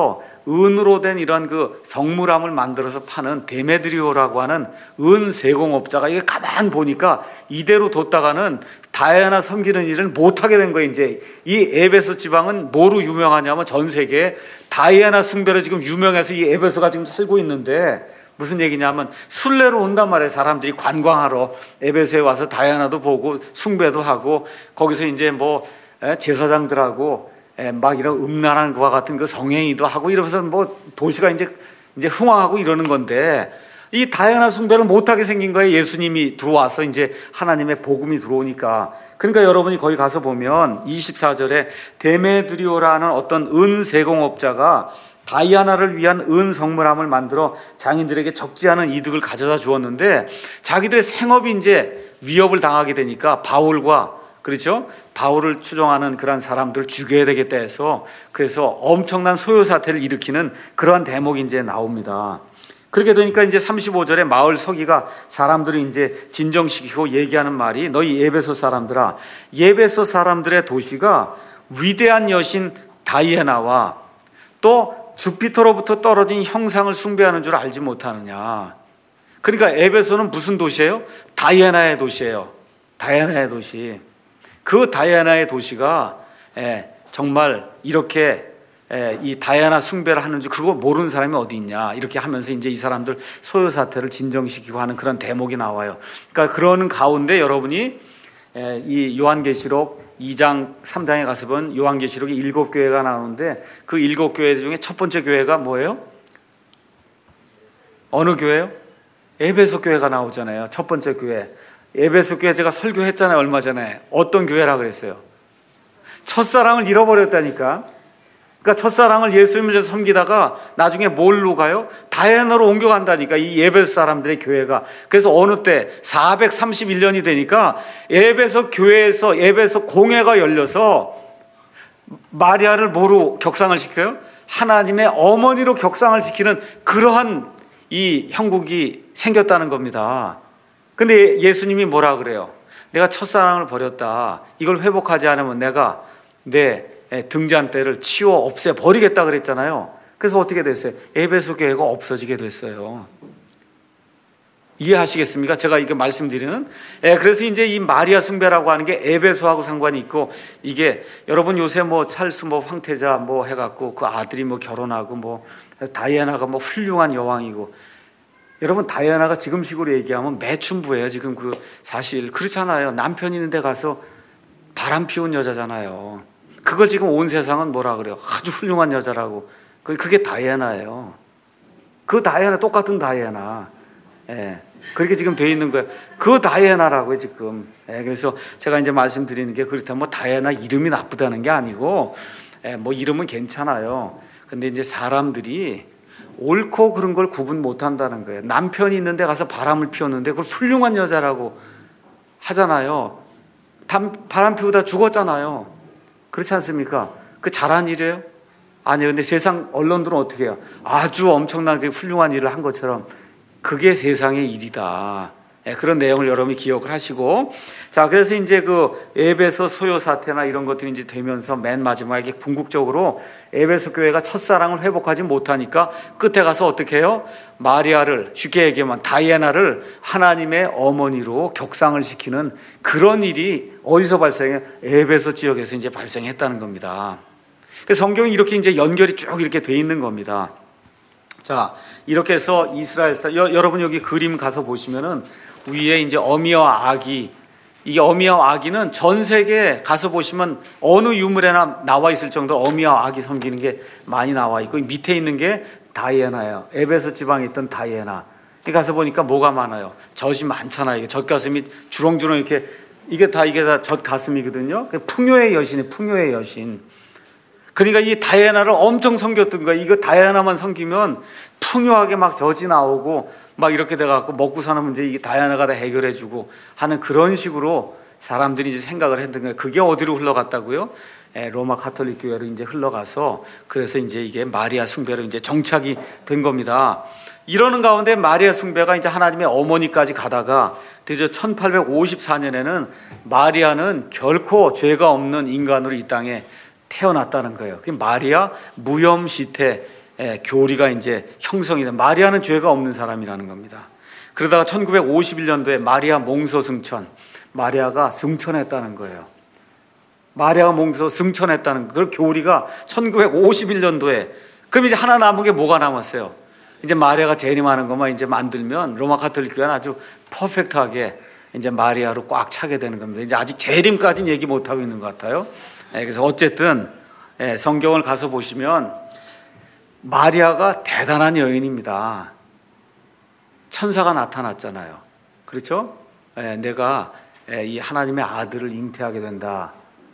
은으로 된 이런 그 성물함을 만들어서 파는 데메드리오라고 하는 은 세공업자가 이게 가만 보니까 이대로 뒀다가는 다이아나 섬기는 일을 못하게 된 거예요. 이제 이 에베소 지방은 뭐로 유명하냐면 전 세계에 다이아나 숭배로 지금 유명해서 이 에베소가 지금 살고 있는데, 무슨 얘기냐면 순례로 온단 말이에요. 사람들이 관광하러 에베소에 와서 다이아나도 보고 숭배도 하고, 거기서 이제 뭐 제사장들하고 막 이런 음란한 것과 같은 그 성행위도 하고 이러면서 뭐 도시가 이제 흥왕하고 이러는 건데, 이 다이아나 숭배를 못하게 생긴 거예요. 예수님이 들어와서 이제 하나님의 복음이 들어오니까. 그러니까 여러분이 거기 가서 보면 24절에 데메드리오라는 어떤 은 세공업자가 다이아나를 위한 은 성물함을 만들어 장인들에게 적지 않은 이득을 가져다 주었는데, 자기들의 생업이 이제 위협을 당하게 되니까 바울과, 그렇죠? 바울을 추종하는 그런 사람들 죽여야 되겠다 해서, 그래서 엄청난 소요 사태를 일으키는 그러한 대목이 이제 나옵니다. 그렇게 되니까 이제 35절에 마을 서기가 사람들을 이제 진정시키고 얘기하는 말이, 너희 에베소 사람들아, 에베소 사람들의 도시가 위대한 여신 다이애나와 또 주피터로부터 떨어진 형상을 숭배하는 줄 알지 못하느냐. 그러니까 에베소는 무슨 도시예요? 다이애나의 도시예요. 다이애나의 도시. 그 다이애나의 도시가 정말 이렇게 이 다이아나 숭배를 하는 줄 그거 모르는 사람이 어디 있냐, 이렇게 하면서 이제 이 사람들 소요 사태를 진정시키고 하는 그런 대목이 나와요. 그러니까 그러는 가운데 여러분이 이 요한계시록 2장 3장에 가서 본 요한계시록이 7교회가 나오는데, 그 7교회 중에 첫 번째 교회가 뭐예요? 어느 교회요? 에베소 교회가 나오잖아요. 첫 번째 교회. 에베소 교회 제가 설교했잖아요, 얼마 전에. 어떤 교회라 그랬어요? 첫사랑을 잃어버렸다니까. 그러니까 첫사랑을 예수님을 섬기다가 나중에 뭘로 가요? 다이아나로 옮겨간다니까, 이 에베소 사람들의 교회가. 그래서 어느 때 431년이 되니까 에베소 교회에서 에베소 공회가 열려서 마리아를 뭐로 격상을 시켜요? 하나님의 어머니로 격상을 시키는 그러한 이 형국이 생겼다는 겁니다. 근데 예수님이 뭐라 그래요? 내가 첫사랑을 버렸다, 이걸 회복하지 않으면 내가 내 등잔대를 치워 없애 버리겠다 그랬잖아요. 그래서 어떻게 됐어요? 에베소 교회가 없어지게 됐어요. 이해하시겠습니까? 제가 이게 말씀드리는. 그래서 이제 이 마리아 숭배라고 하는 게 에베소하고 상관이 있고, 이게 여러분 요새 뭐 찰스 뭐 황태자 뭐 해갖고 그 아들이 뭐 결혼하고 뭐 다이아나가 뭐 훌륭한 여왕이고, 여러분 다이아나가 지금식으로 얘기하면 매춘부예요. 지금 그 사실 그렇잖아요. 남편 있는 데 가서 바람 피운 여자잖아요. 그거 지금 온 세상은 뭐라 그래요? 아주 훌륭한 여자라고. 그게 다이애나예요. 그 다이애나, 똑같은 다이애나. 그렇게 지금 돼 있는 거예요. 그 다이애나라고요, 지금. 그래서 제가 이제 말씀드리는 게, 그렇다면 뭐 다이애나 이름이 나쁘다는 게 아니고, 뭐 이름은 괜찮아요. 근데 이제 사람들이 옳고 그런 걸 구분 못 한다는 거예요. 남편이 있는데 가서 바람을 피웠는데 그걸 훌륭한 여자라고 하잖아요. 바람 피우다 죽었잖아요. 그렇지 않습니까? 그 잘한 일이에요? 아니요. 근데 세상 언론들은 어떻게 해요? 아주 엄청나게 훌륭한 일을 한 것처럼 그게 세상의 일이다. 그런 내용을 여러분이 기억을 하시고, 자, 그래서 이제 그 에베소 소요 사태나 이런 것들이 이제 되면서 맨 마지막에 궁극적으로 에베소 교회가 첫사랑을 회복하지 못하니까 끝에 가서 어떻게 해요? 마리아를, 쉽게 얘기하면 다이애나를 하나님의 어머니로 격상을 시키는 그런 일이 어디서 발생해요? 에베소 지역에서 이제 발생했다는 겁니다. 그래서 성경이 이렇게 이제 연결이 쭉 이렇게 돼 있는 겁니다. 자, 이렇게 해서 이스라엘 여러분 여기 그림 가서 보시면은 위에 이제 어미와 아기, 이게 어미와 아기는 전 세계에 가서 보시면 어느 유물에나 나와 있을 정도로 어미와 아기 섬기는 게 많이 나와 있고, 밑에 있는 게 다이애나예요. 에베소 지방에 있던 다이애나. 가서 보니까 뭐가 많아요? 젖이 많잖아요. 젖가슴이 주렁주렁 이렇게, 이게 다 젖가슴이거든요. 풍요의 여신이, 풍요의 여신. 그러니까 이 다이애나를 엄청 섬겼던 거예요. 이거 다이애나만 섬기면 풍요하게 막 젖이 나오고 막 이렇게 돼갖고 먹고 사는 문제 이게 다이애나가 다 해결해주고 하는 그런 식으로 사람들이 이제 생각을 했던 거예요. 그게 어디로 흘러갔다고요? 로마 가톨릭 교회로 이제 흘러가서, 그래서 이제 이게 마리아 숭배로 이제 정착이 된 겁니다. 이러는 가운데 마리아 숭배가 이제 하나님의 어머니까지 가다가 드디어 1854년에는 마리아는 결코 죄가 없는 인간으로 이 땅에 태어났다는 거예요. 그 마리아 무염시태, 교리가 이제 형성이 돼. 마리아는 죄가 없는 사람이라는 겁니다. 그러다가 1951년도에 마리아 몽소 승천, 마리아가 승천했다는 거예요. 마리아가 몽소 승천했다는 그 교리가 1951년도에. 그럼 이제 하나 남은 게 뭐가 남았어요? 이제 마리아가 재림하는 것만 이제 만들면 로마 가톨릭 교회는 아주 퍼펙트하게 이제 마리아로 꽉 차게 되는 겁니다. 이제 아직 재림까지는 얘기 못 하고 있는 것 같아요. 그래서 어쨌든 성경을 가서 보시면 마리아가 대단한 여인입니다. 천사가 나타났잖아요. 그렇죠? 내가 이 하나님의 아들을 잉태하게 된다.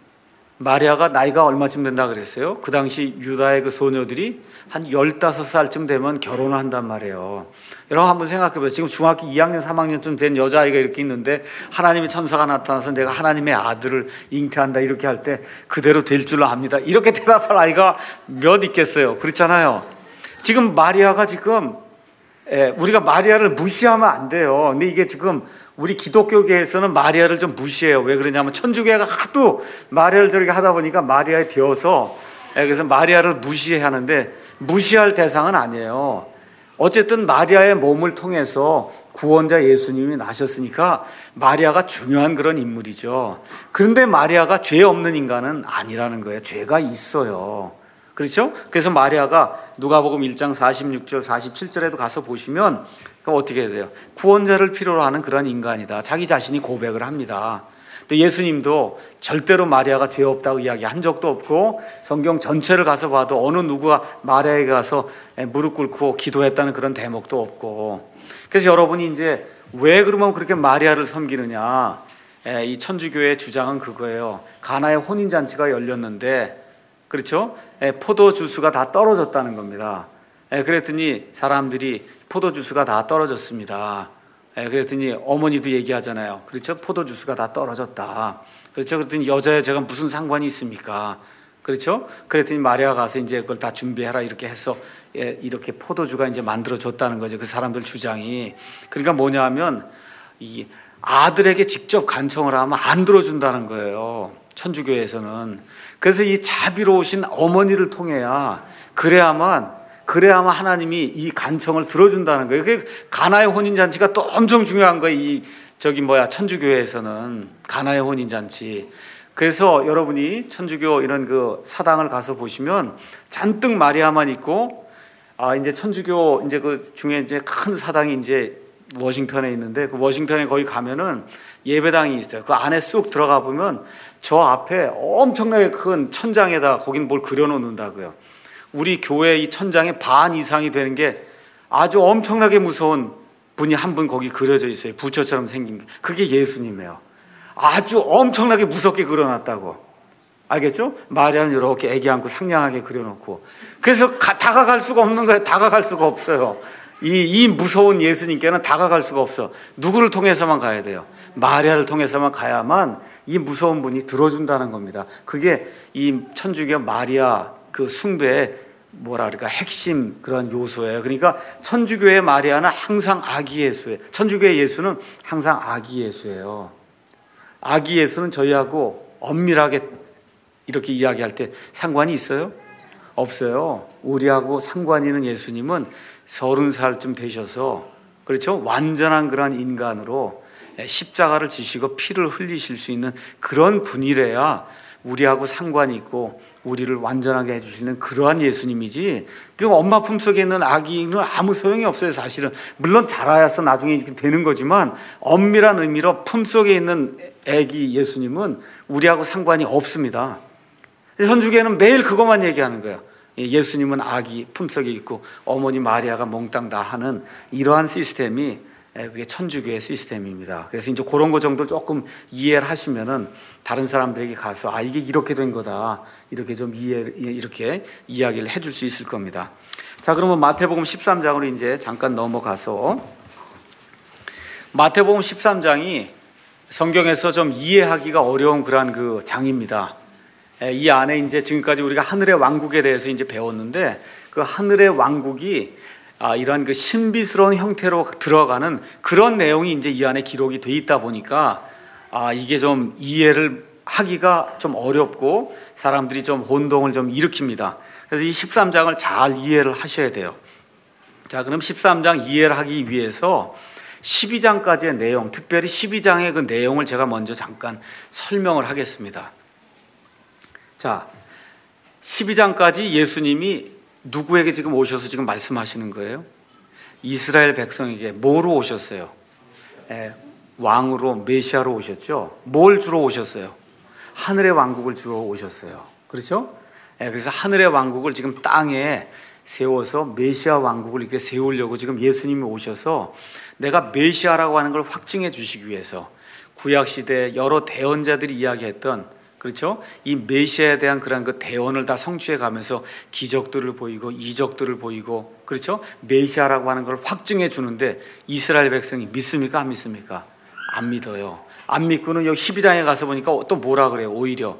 마리아가 나이가 얼마쯤 된다 그랬어요? 그 당시 유다의 그 소녀들이 한 15살쯤 되면 결혼을 한단 말이에요. 여러분 한번 생각해 보세요. 지금 중학교 2학년, 3학년쯤 된 여자아이가 이렇게 있는데 하나님의 천사가 나타나서 내가 하나님의 아들을 잉태한다 이렇게 할 때 그대로 될 줄로 압니다. 이렇게 대답할 아이가 몇 있겠어요? 그렇잖아요. 지금 마리아가 지금 우리가 마리아를 무시하면 안 돼요. 근데 이게 지금 우리 기독교계에서는 마리아를 좀 무시해요. 왜 그러냐면 천주교회가 하도 마리아를 저렇게 하다 보니까 마리아에 되어서 그래서 마리아를 무시하는데 무시할 대상은 아니에요. 어쨌든 마리아의 몸을 통해서 구원자 예수님이 나셨으니까 마리아가 중요한 그런 인물이죠. 그런데 마리아가 죄 없는 인간은 아니라는 거예요. 죄가 있어요. 그렇죠? 그래서 마리아가 누가복음 1장 46절 47절에도 가서 보시면 어떻게 해야 돼요? 구원자를 필요로 하는 그런 인간이다. 자기 자신이 고백을 합니다. 또 예수님도 절대로 마리아가 죄 없다고 이야기한 적도 없고 성경 전체를 가서 봐도 어느 누구가 마리아에게 가서 무릎 꿇고 기도했다는 그런 대목도 없고. 그래서 여러분이 이제 왜 그러면 그렇게 마리아를 섬기느냐? 이 천주교의 주장은 그거예요. 가나의 혼인잔치가 열렸는데 그렇죠? 포도주스가 다 떨어졌다는 겁니다. 그랬더니 사람들이 포도주스가 다 떨어졌습니다. 그랬더니 어머니도 얘기하잖아요. 그렇죠? 포도주스가 다 떨어졌다. 그렇죠? 그랬더니 여자의 제가 무슨 상관이 있습니까? 그렇죠? 그랬더니 마리아가 가서 이제 그걸 다 준비해라 이렇게 해서 이렇게 포도주가 이제 만들어졌다는 거죠. 그 사람들 주장이. 그러니까 뭐냐 하면 이 아들에게 직접 간청을 하면 안 들어준다는 거예요. 천주교에서는. 그래서 이 자비로우신 어머니를 통해야 그래야만 하나님이 이 간청을 들어준다는 거예요. 그게 가나의 혼인잔치가 또 엄청 중요한 거예요. 이 천주교에서는 가나의 혼인잔치. 그래서 여러분이 천주교 이런 그 사당을 가서 보시면 잔뜩 마리아만 있고 이제 천주교 이제 그 중에 이제 큰 사당이 이제 워싱턴에 있는데 그 워싱턴에 거기 가면은 예배당이 있어요. 그 안에 쑥 들어가 보면 저 앞에 엄청나게 큰 천장에다 거긴 뭘 그려놓는다고요. 우리 교회 이 천장의 반 이상이 되는 게 아주 엄청나게 무서운 분이 한 분 거기 그려져 있어요. 부처처럼 생긴 게. 그게 예수님이에요. 아주 엄청나게 무섭게 그려놨다고. 알겠죠? 마리아는 이렇게 애기 안고 상냥하게 그려놓고. 그래서 다가갈 수가 없는 거예요. 다가갈 수가 없어요. 이 무서운 예수님께는 다가갈 수가 없어. 누구를 통해서만 가야 돼요? 마리아를 통해서만 가야만 이 무서운 분이 들어준다는 겁니다. 그게 이 천주교 마리아 그 숭배의 뭐랄까 핵심 그런 요소예요. 그러니까 천주교의 마리아는 항상 아기 예수예요. 천주교의 예수는 항상 아기 예수예요. 아기 예수는 저희하고 엄밀하게 이렇게 이야기할 때 상관이 있어요? 없어요. 우리하고 상관이 있는 예수님은 30살쯤 되셔서 그렇죠? 완전한 그런 인간으로 십자가를 지시고 피를 흘리실 수 있는 그런 분이래야 우리하고 상관이 있고 우리를 완전하게 해주시는 그러한 예수님이지. 그 엄마 품속에 있는 아기는 아무 소용이 없어요. 사실은 물론 자라야서 나중에 이렇게 되는 거지만 엄밀한 의미로 품속에 있는 아기 예수님은 우리하고 상관이 없습니다. 천주교는 매일 그것만 얘기하는 거예요. 예수님은 아기 품속에 있고 어머니 마리아가 몽땅 다 하는 이러한 시스템이 그게 천주교의 시스템입니다. 그래서 이제 그런 거 정도 조금 이해를 하시면은 다른 사람들에게 가서 이게 이렇게 된 거다 이렇게 좀 이렇게 이야기를 해줄 수 있을 겁니다. 자, 그러면 마태복음 13장으로 이제 잠깐 넘어가서 마태복음 13장이 성경에서 좀 이해하기가 어려운 그러한 그 장입니다. 이 안에 이제 지금까지 우리가 하늘의 왕국에 대해서 이제 배웠는데 그 하늘의 왕국이 이런 그 신비스러운 형태로 들어가는 그런 내용이 이제 이 안에 기록이 돼 있다 보니까 이게 좀 이해를 하기가 좀 어렵고 사람들이 좀 혼동을 좀 일으킵니다. 그래서 이 13장을 잘 이해를 하셔야 돼요. 자, 그럼 13장 이해를 하기 위해서 12장까지의 내용, 특별히 12장의 그 내용을 제가 먼저 잠깐 설명을 하겠습니다. 자, 12장까지 예수님이 누구에게 지금 오셔서 지금 말씀하시는 거예요? 이스라엘 백성에게 뭐로 오셨어요? 왕으로, 메시아로 오셨죠. 뭘 주러 오셨어요? 하늘의 왕국을 주러 오셨어요. 그렇죠? 그래서 하늘의 왕국을 지금 땅에 세워서 메시아 왕국을 이렇게 세우려고 지금 예수님이 오셔서 내가 메시아라고 하는 걸 확증해 주시기 위해서 구약시대 여러 대언자들이 이야기했던, 그렇죠? 이 메시아에 대한 그런 그 대언을 다 성취해 가면서 기적들을 보이고 이적들을 보이고, 그렇죠? 메시아라고 하는 걸 확증해 주는데 이스라엘 백성이 믿습니까? 안 믿습니까? 안 믿어요. 안 믿고는 여기 12장에 가서 보니까 또 뭐라 그래요? 오히려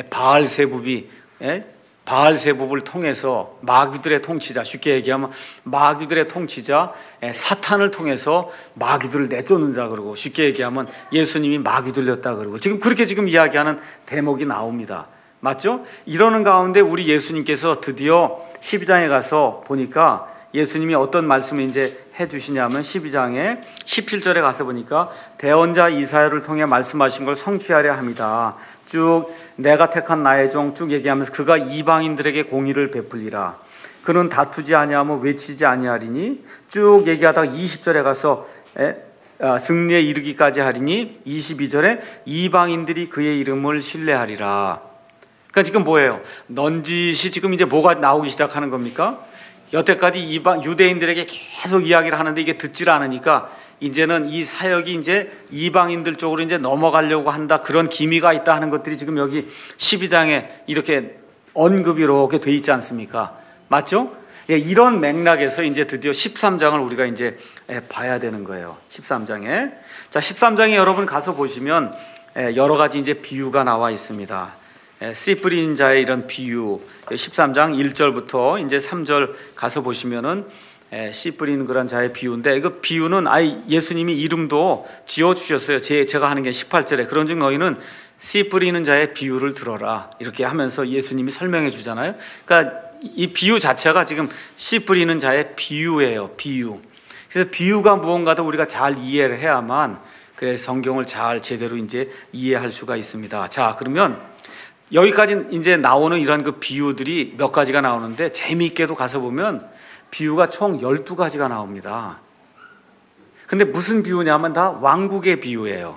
바알세붑을 통해서 마귀들의 통치자, 쉽게 얘기하면 마귀들의 통치자 사탄을 통해서 마귀들을 내쫓는 자, 그러고 쉽게 얘기하면 예수님이 마귀 들렸다 그러고 지금 그렇게 지금 이야기하는 대목이 나옵니다. 맞죠? 이러는 가운데 우리 예수님께서 드디어 12장에 가서 보니까 예수님이 어떤 말씀을 이제 해주시냐면 12장에 17절에 가서 보니까 대언자 이사야를 통해 말씀하신 걸 성취하려 합니다. 쭉 내가 택한 나의 종 쭉 얘기하면서 그가 이방인들에게 공의를 베풀리라. 그는 다투지 아니하며 외치지 아니하리니 쭉 얘기하다가 20절에 가서 승리에 이르기까지 하리니 22절에 이방인들이 그의 이름을 신뢰하리라. 그러니까 지금 뭐예요? 넌지시 지금 이제 뭐가 나오기 시작하는 겁니까? 여태까지 유대인들에게 계속 이야기를 하는데 이게 듣질 않으니까 이제는 이 사역이 이제 이방인들 쪽으로 이제 넘어가려고 한다, 그런 기미가 있다 하는 것들이 지금 여기 12장에 이렇게 언급이 이렇게 돼 있지 않습니까? 맞죠? 예, 이런 맥락에서 이제 드디어 13장을 우리가 이제 봐야 되는 거예요. 13장에. 자, 13장에 여러분 가서 보시면 여러 가지 이제 비유가 나와 있습니다. 씨 뿌리는 자의 이런 비유, 13장 1절부터 이제 3절 가서 보시면은 씨 뿌리는 그런 자의 비유인데, 그 비유는 예수님이 이름도 지어 주셨어요. 제가 하는 게 18절에 그런즉 너희는 씨 뿌리는 자의 비유를 들어라, 이렇게 하면서 예수님이 설명해 주잖아요. 그러니까 이 비유 자체가 지금 씨 뿌리는 자의 비유예요. 비유. 그래서 비유가 무언가도 우리가 잘 이해를 해야만 그래서 성경을 잘 제대로 이제 이해할 수가 있습니다. 자, 그러면 여기까지 이제 나오는 이런 그 비유들이 몇 가지가 나오는데, 재미있게도 가서 보면 비유가 총 12가지가 나옵니다. 근데 무슨 비유냐면 다 왕국의 비유예요.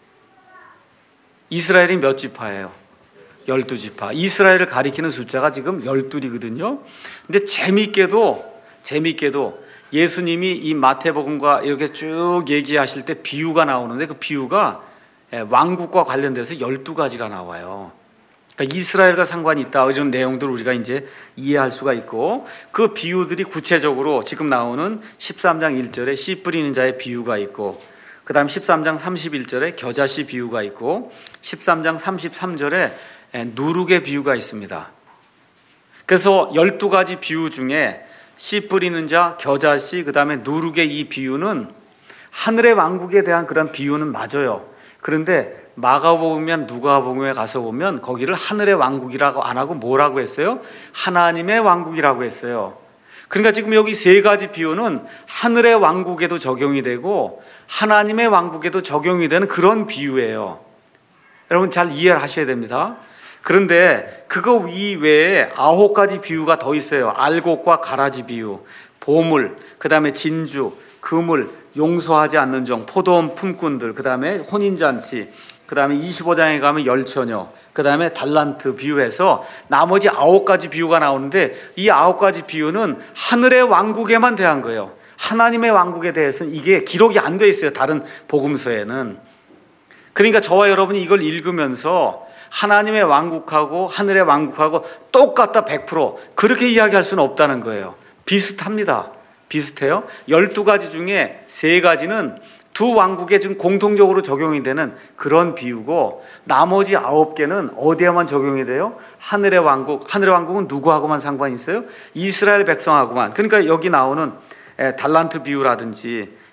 이스라엘이 몇 지파예요? 12지파. 이스라엘을 가리키는 숫자가 지금 12이거든요. 근데 재미있게도 예수님이 이 마태복음과 이렇게 쭉 얘기하실 때 비유가 나오는데 그 비유가 왕국과 관련돼서 12가지가 나와요. 그러니까 이스라엘과 상관이 있다, 이런 내용들을 우리가 이제 이해할 수가 있고, 그 비유들이 구체적으로 지금 나오는 13장 1절에 씨 뿌리는 자의 비유가 있고, 그 다음 13장 31절에 겨자씨 비유가 있고, 13장 33절에 누룩의 비유가 있습니다. 그래서 12가지 비유 중에 씨 뿌리는 자, 겨자씨, 그 다음에 누룩의 이 비유는 하늘의 왕국에 대한 그런 비유는 맞아요. 그런데 마가복음이나 누가복음에 가서 보면 거기를 하늘의 왕국이라고 안 하고 뭐라고 했어요? 하나님의 왕국이라고 했어요. 그러니까 지금 여기 세 가지 비유는 하늘의 왕국에도 적용이 되고 하나님의 왕국에도 적용이 되는 그런 비유예요. 여러분 잘 이해를 하셔야 됩니다. 그런데 그거 이외에 9가지 비유가 더 있어요. 알곡과 가라지 비유, 보물, 그 다음에 진주, 그물, 용서하지 않는 종, 포도원 품꾼들, 그 다음에 혼인잔치, 그 다음에 25장에 가면 열처녀, 그 다음에 달란트 비유해서 나머지 9가지 비유가 나오는데, 이 9가지 비유는 하늘의 왕국에만 대한 거예요. 하나님의 왕국에 대해서는 이게 기록이 안 돼 있어요, 다른 복음서에는. 그러니까 저와 여러분이 이걸 읽으면서 하나님의 왕국하고 하늘의 왕국하고 똑같다 100% 그렇게 이야기할 수는 없다는 거예요. 비슷합니다. 비슷해요. 12가지 중에 3가지는 두 왕국에 지금 공통적으로 적용이 되는 그런 비유고, 나머지 9개는 어디에만 적용이 돼요? 하늘의 왕국. 하늘의 왕국은 누구하고만 상관이 있어요? 이스라엘 백성하고만. 그러니까 여기 나오는 달란트 비유라든지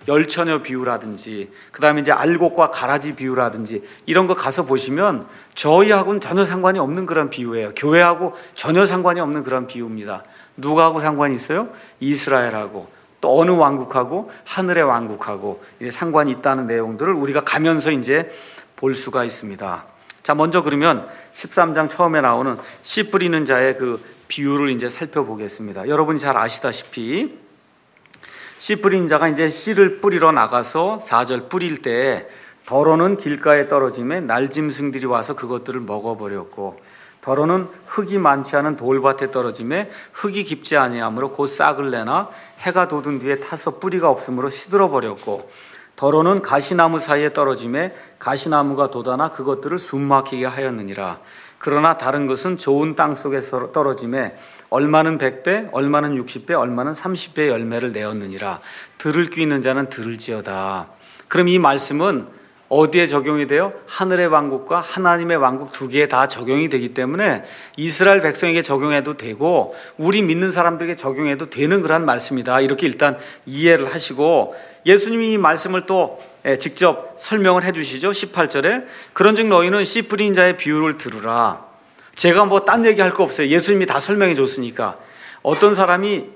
열처녀 비유라든지 그다음에 이제 알곡과 가라지 비유라든지 이런 거 가서 보시면 저희하고는 전혀 상관이 없는 그런 비유예요. 교회하고 전혀 상관이 없는 그런 비유입니다. 누구하고 상관이 있어요? 이스라엘하고 또 어느 왕국하고 하늘의 왕국하고 상관이 있다는 내용들을 우리가 가면서 이제 볼 수가 있습니다. 자, 먼저 그러면 13장 처음에 나오는 씨 뿌리는 자의 그 비유를 이제 살펴보겠습니다. 여러분이 잘 아시다시피 씨 뿌린 자가 이제 씨를 뿌리러 나가서 4절 뿌릴 때 더러는 길가에 떨어짐에 날짐승들이 와서 그것들을 먹어버렸고 더러는 흙이 많지 않은 돌밭에 떨어짐에 흙이 깊지 아니하므로 곧 싹을 내나 해가 돋은 뒤에 타서 뿌리가 없으므로 시들어 버렸고 더러는 가시나무 사이에 떨어짐에 가시나무가 돋아나 그것들을 숨막히게 하였느니라. 그러나 다른 것은 좋은 땅 속에 떨어짐에 얼마는 100배, 얼마는 60배, 얼마는 30배의 열매를 내었느니라. 들을 귀 있는 자는 들을지어다. 그럼 이 말씀은 어디에 적용이 돼요? 하늘의 왕국과 하나님의 왕국 두 개에 다 적용이 되기 때문에 이스라엘 백성에게 적용해도 되고 우리 믿는 사람들에게 적용해도 되는 그런 말씀이다. 이렇게 일단 이해를 하시고 예수님이 이 말씀을 또 직접 설명을 해주시죠. 18절에 그런즉 너희는 씨 뿌린 자의 비유를 들으라. 제가 뭐 딴 얘기할 거 없어요. 예수님이 다 설명해 줬으니까. 어떤 사람이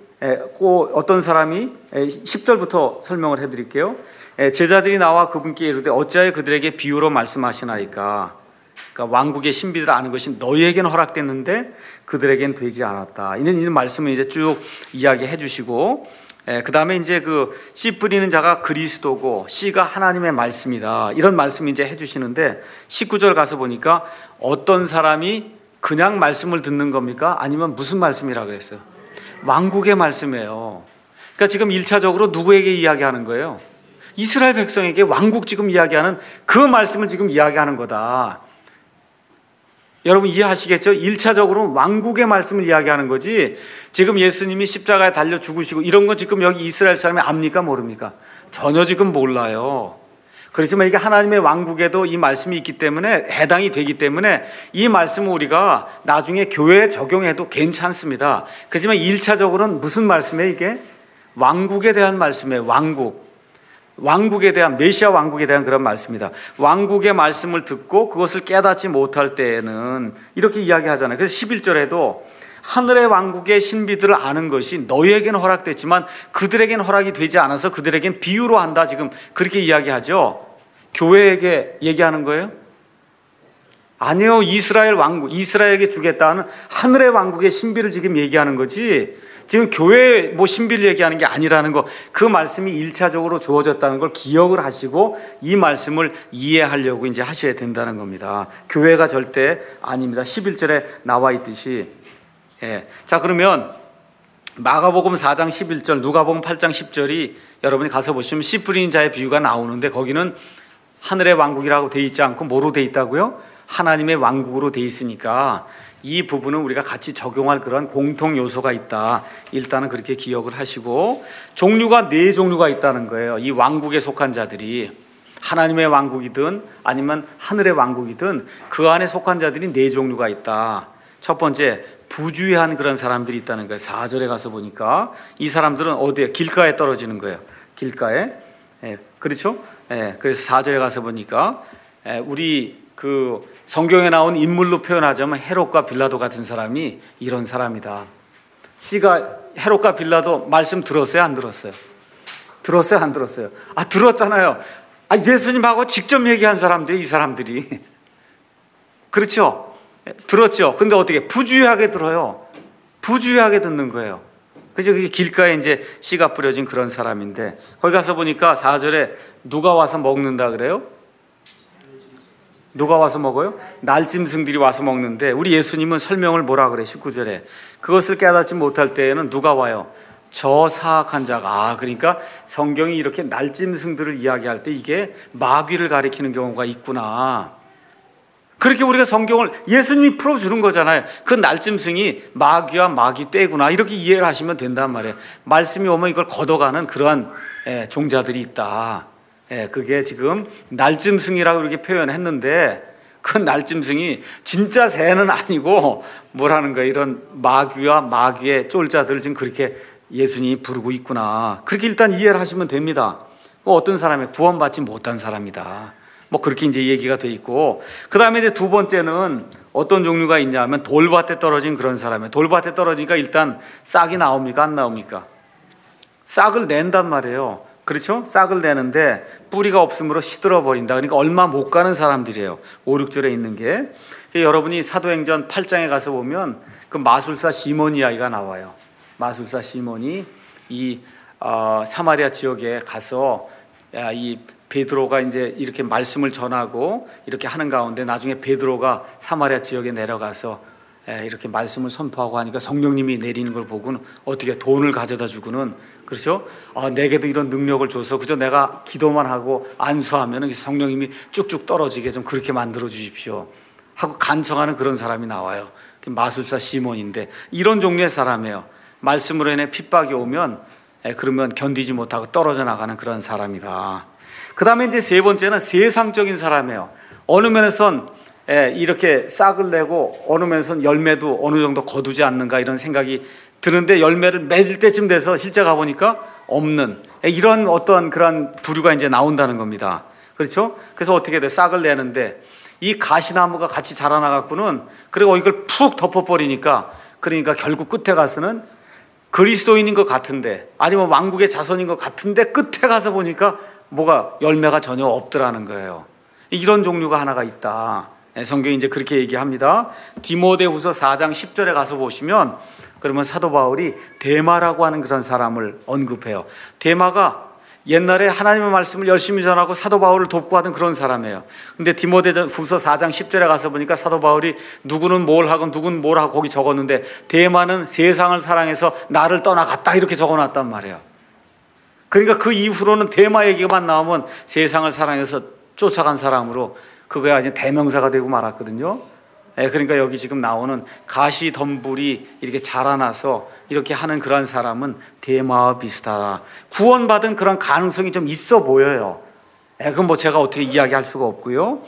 10절부터 설명을 해드릴게요. 제자들이 나와 그분께 이르되 어찌하여 그들에게 비유로 말씀하시나이까. 그러니까 왕국의 신비를 아는 것이 너희에게는 허락됐는데 그들에게는 되지 않았다. 이런 말씀을 이제 쭉 이야기해 주시고 그 다음에 이제 그 씨 뿌리는 자가 그리스도고 씨가 하나님의 말씀이다. 이런 말씀 이제 해주시는데 19절 가서 보니까 어떤 사람이 그냥 말씀을 듣는 겁니까? 아니면 무슨 말씀이라 그랬어요? 왕국의 말씀이에요. 그러니까 지금 1차적으로 누구에게 이야기하는 거예요? 이스라엘 백성에게 왕국 지금 이야기하는 그 말씀을 지금 이야기하는 거다. 여러분 이해하시겠죠? 1차적으로 왕국의 말씀을 이야기하는 거지 지금 예수님이 십자가에 달려 죽으시고 이런 거 지금 여기 이스라엘 사람이 압니까? 모릅니까? 전혀 지금 몰라요. 그렇지만 이게 하나님의 왕국에도 이 말씀이 있기 때문에 해당이 되기 때문에 이 말씀을 우리가 나중에 교회에 적용해도 괜찮습니다. 그렇지만 1차적으로는 무슨 말씀이에요 이게? 왕국에 대한 말씀이에요. 왕국에 대한 메시아 왕국에 대한 그런 말씀이다. 왕국의 말씀을 듣고 그것을 깨닫지 못할 때에는 이렇게 이야기하잖아요. 그래서 11절에도 하늘의 왕국의 신비들을 아는 것이 너희에게는 허락됐지만 그들에게는 허락이 되지 않아서 그들에게는 비유로 한다. 지금 그렇게 이야기하죠. 교회에게 얘기하는 거예요? 아니요. 이스라엘 왕국, 이스라엘에게 주겠다는 하늘의 왕국의 신비를 지금 얘기하는 거지 지금 교회 뭐 신비를 얘기하는 게 아니라는 거, 그 말씀이 1차적으로 주어졌다는 걸 기억을 하시고 이 말씀을 이해하려고 이제 하셔야 된다는 겁니다. 교회가 절대 아닙니다. 11절에 나와 있듯이. 자, 그러면 마가복음 4장 11절, 누가복음 8장 10절이 여러분이 가서 보시면 씨 뿌리는 자의 비유가 나오는데 거기는 하늘의 왕국이라고 돼 있지 않고 뭐로 돼 있다고요? 하나님의 왕국으로 돼 있으니까 이 부분은 우리가 같이 적용할 그런 공통 요소가 있다. 일단은 그렇게 기억을 하시고 종류가 4종류가 있다는 거예요. 이 왕국에 속한 자들이 하나님의 왕국이든 아니면 하늘의 왕국이든 그 안에 속한 자들이 4종류가 있다. 첫 번째 부주의한 그런 사람들이 있다는 거예요. 4절에 가서 보니까 이 사람들은 어디에? 길가에 떨어지는 거예요. 길가에. 그렇죠? 그래서 4절에 가서 보니까 우리 그 성경에 나온 인물로 표현하자면 헤롯과 빌라도 같은 사람이 이런 사람이다. 씨가 헤롯과 빌라도 말씀 들었어요? 안 들었어요? 들었어요? 안 들었어요? 들었잖아요. 예수님하고 직접 얘기한 사람들이 이 사람들이. 그렇죠? 들었죠? 근데 어떻게? 부주의하게 들어요. 부주의하게 듣는 거예요. 그죠? 그게 길가에 이제 씨가 뿌려진 그런 사람인데 거기 가서 보니까 4절에 누가 와서 먹는다 그래요? 누가 와서 먹어요? 날짐승들이 와서 먹는데 우리 예수님은 설명을 뭐라 그래? 19절에 그것을 깨닫지 못할 때에는 누가 와요? 저 사악한 자가. 그러니까 성경이 이렇게 날짐승들을 이야기할 때 이게 마귀를 가리키는 경우가 있구나. 그렇게 우리가 성경을 예수님이 풀어주는 거잖아요. 그 날짐승이 마귀와 마귀 떼구나 이렇게 이해를 하시면 된단 말이에요. 말씀이 오면 이걸 걷어가는 그러한 종자들이 있다. 그게 지금 날짐승이라고 이렇게 표현했는데 그 날짐승이 진짜 새는 아니고 뭐라는 거예요? 이런 마귀와 마귀의 쫄자들을 지금 그렇게 예수님이 부르고 있구나. 그렇게 일단 이해를 하시면 됩니다. 어떤 사람이 구원받지 못한 사람이다. 뭐 그렇게 이제 얘기가 돼 있고, 그 다음에 이제 두 번째는 어떤 종류가 있냐면 돌밭에 떨어진 그런 사람이에요. 돌밭에 떨어지니까 일단 싹이 나옵니까? 안 나옵니까? 싹을 낸단 말이에요. 그렇죠? 싹을 내는데 뿌리가 없으므로 시들어 버린다. 그러니까 얼마 못 가는 사람들이에요. 5, 6절에 있는 게. 여러분이 사도행전 8장에 가서 보면 그 마술사 시몬 이야기가 나와요. 마술사 시몬이 이 사마리아 지역에 가서 이 베드로가 이제 이렇게 말씀을 전하고 이렇게 하는 가운데 나중에 베드로가 사마리아 지역에 내려가서 이렇게 말씀을 선포하고 하니까 성령님이 내리는 걸 보고는 어떻게 돈을 가져다 주고는, 그렇죠? 내게도 이런 능력을 줘서 그저 내가 기도만 하고 안수하면 성령님이 쭉쭉 떨어지게 좀 그렇게 만들어 주십시오 하고 간청하는 그런 사람이 나와요. 마술사 시몬인데 이런 종류의 사람이에요. 말씀으로 인해 핍박이 오면 그러면 견디지 못하고 떨어져 나가는 그런 사람이다. 그 다음에 이제 세 번째는 세상적인 사람이에요. 어느 면에선 이렇게 싹을 내고 어느 면에선 열매도 어느 정도 거두지 않는가 이런 생각이 드는데 열매를 맺을 때쯤 돼서 실제 가보니까 없는 이런 어떤 그런 부류가 이제 나온다는 겁니다. 그렇죠? 그래서 어떻게 돼? 싹을 내는데 이 가시나무가 같이 자라나갖고는 그리고 이걸 푹 덮어버리니까 그러니까 결국 끝에 가서는 그리스도인인 것 같은데 아니면 왕국의 자손인 것 같은데 끝에 가서 보니까 뭐가 열매가 전혀 없더라는 거예요. 이런 종류가 하나가 있다. 성경이 이제 그렇게 얘기합니다. 디모데후서 4장 10절에 가서 보시면 그러면 사도 바울이 데마라고 하는 그런 사람을 언급해요. 데마가 옛날에 하나님의 말씀을 열심히 전하고 사도 바울을 돕고 하던 그런 사람이에요. 근데 디모데후서 4장 10절에 가서 보니까 사도 바울이 누구는 뭘 하고 누구는 뭘 하고 거기 적었는데 데마는 세상을 사랑해서 나를 떠나갔다 이렇게 적어놨단 말이에요. 그러니까 그 이후로는 데마 얘기만 나오면 세상을 사랑해서 쫓아간 사람으로 그거야 이제 대명사가 되고 말았거든요. 그러니까 여기 지금 나오는 가시덤불이 이렇게 자라나서 이렇게 하는 그런 사람은 데마와 비슷하다. 구원받은 그런 가능성이 좀 있어 보여요. 그건 뭐 제가 어떻게 이야기할 수가 없고요.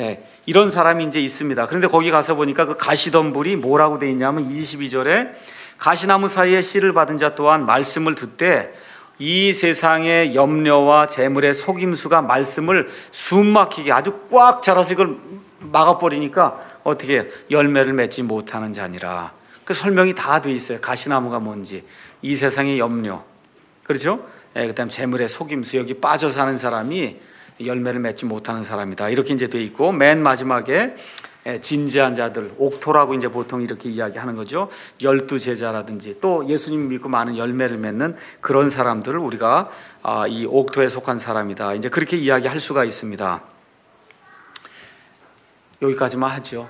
이런 사람이 이제 있습니다. 그런데 거기 가서 보니까 그 가시덤불이 뭐라고 돼 있냐면 22절에 가시나무 사이에 씨를 받은 자 또한 말씀을 듣되 이 세상의 염려와 재물의 속임수가 말씀을 숨막히게 아주 꽉 자라서 이걸 막아버리니까 어떻게 열매를 맺지 못하는 자니라. 그 설명이 다 돼 있어요. 가시나무가 뭔지, 이 세상의 염려, 그렇죠? 그다음 재물의 속임수, 여기 빠져 사는 사람이 열매를 맺지 못하는 사람이다. 이렇게 이제 돼 있고 맨 마지막에 진지한 자들, 옥토라고 이제 보통 이렇게 이야기하는 거죠. 12제자라든지 또 예수님 믿고 많은 열매를 맺는 그런 사람들을 우리가 이 옥토에 속한 사람이다. 이제 그렇게 이야기할 수가 있습니다. 여기까지만 하죠.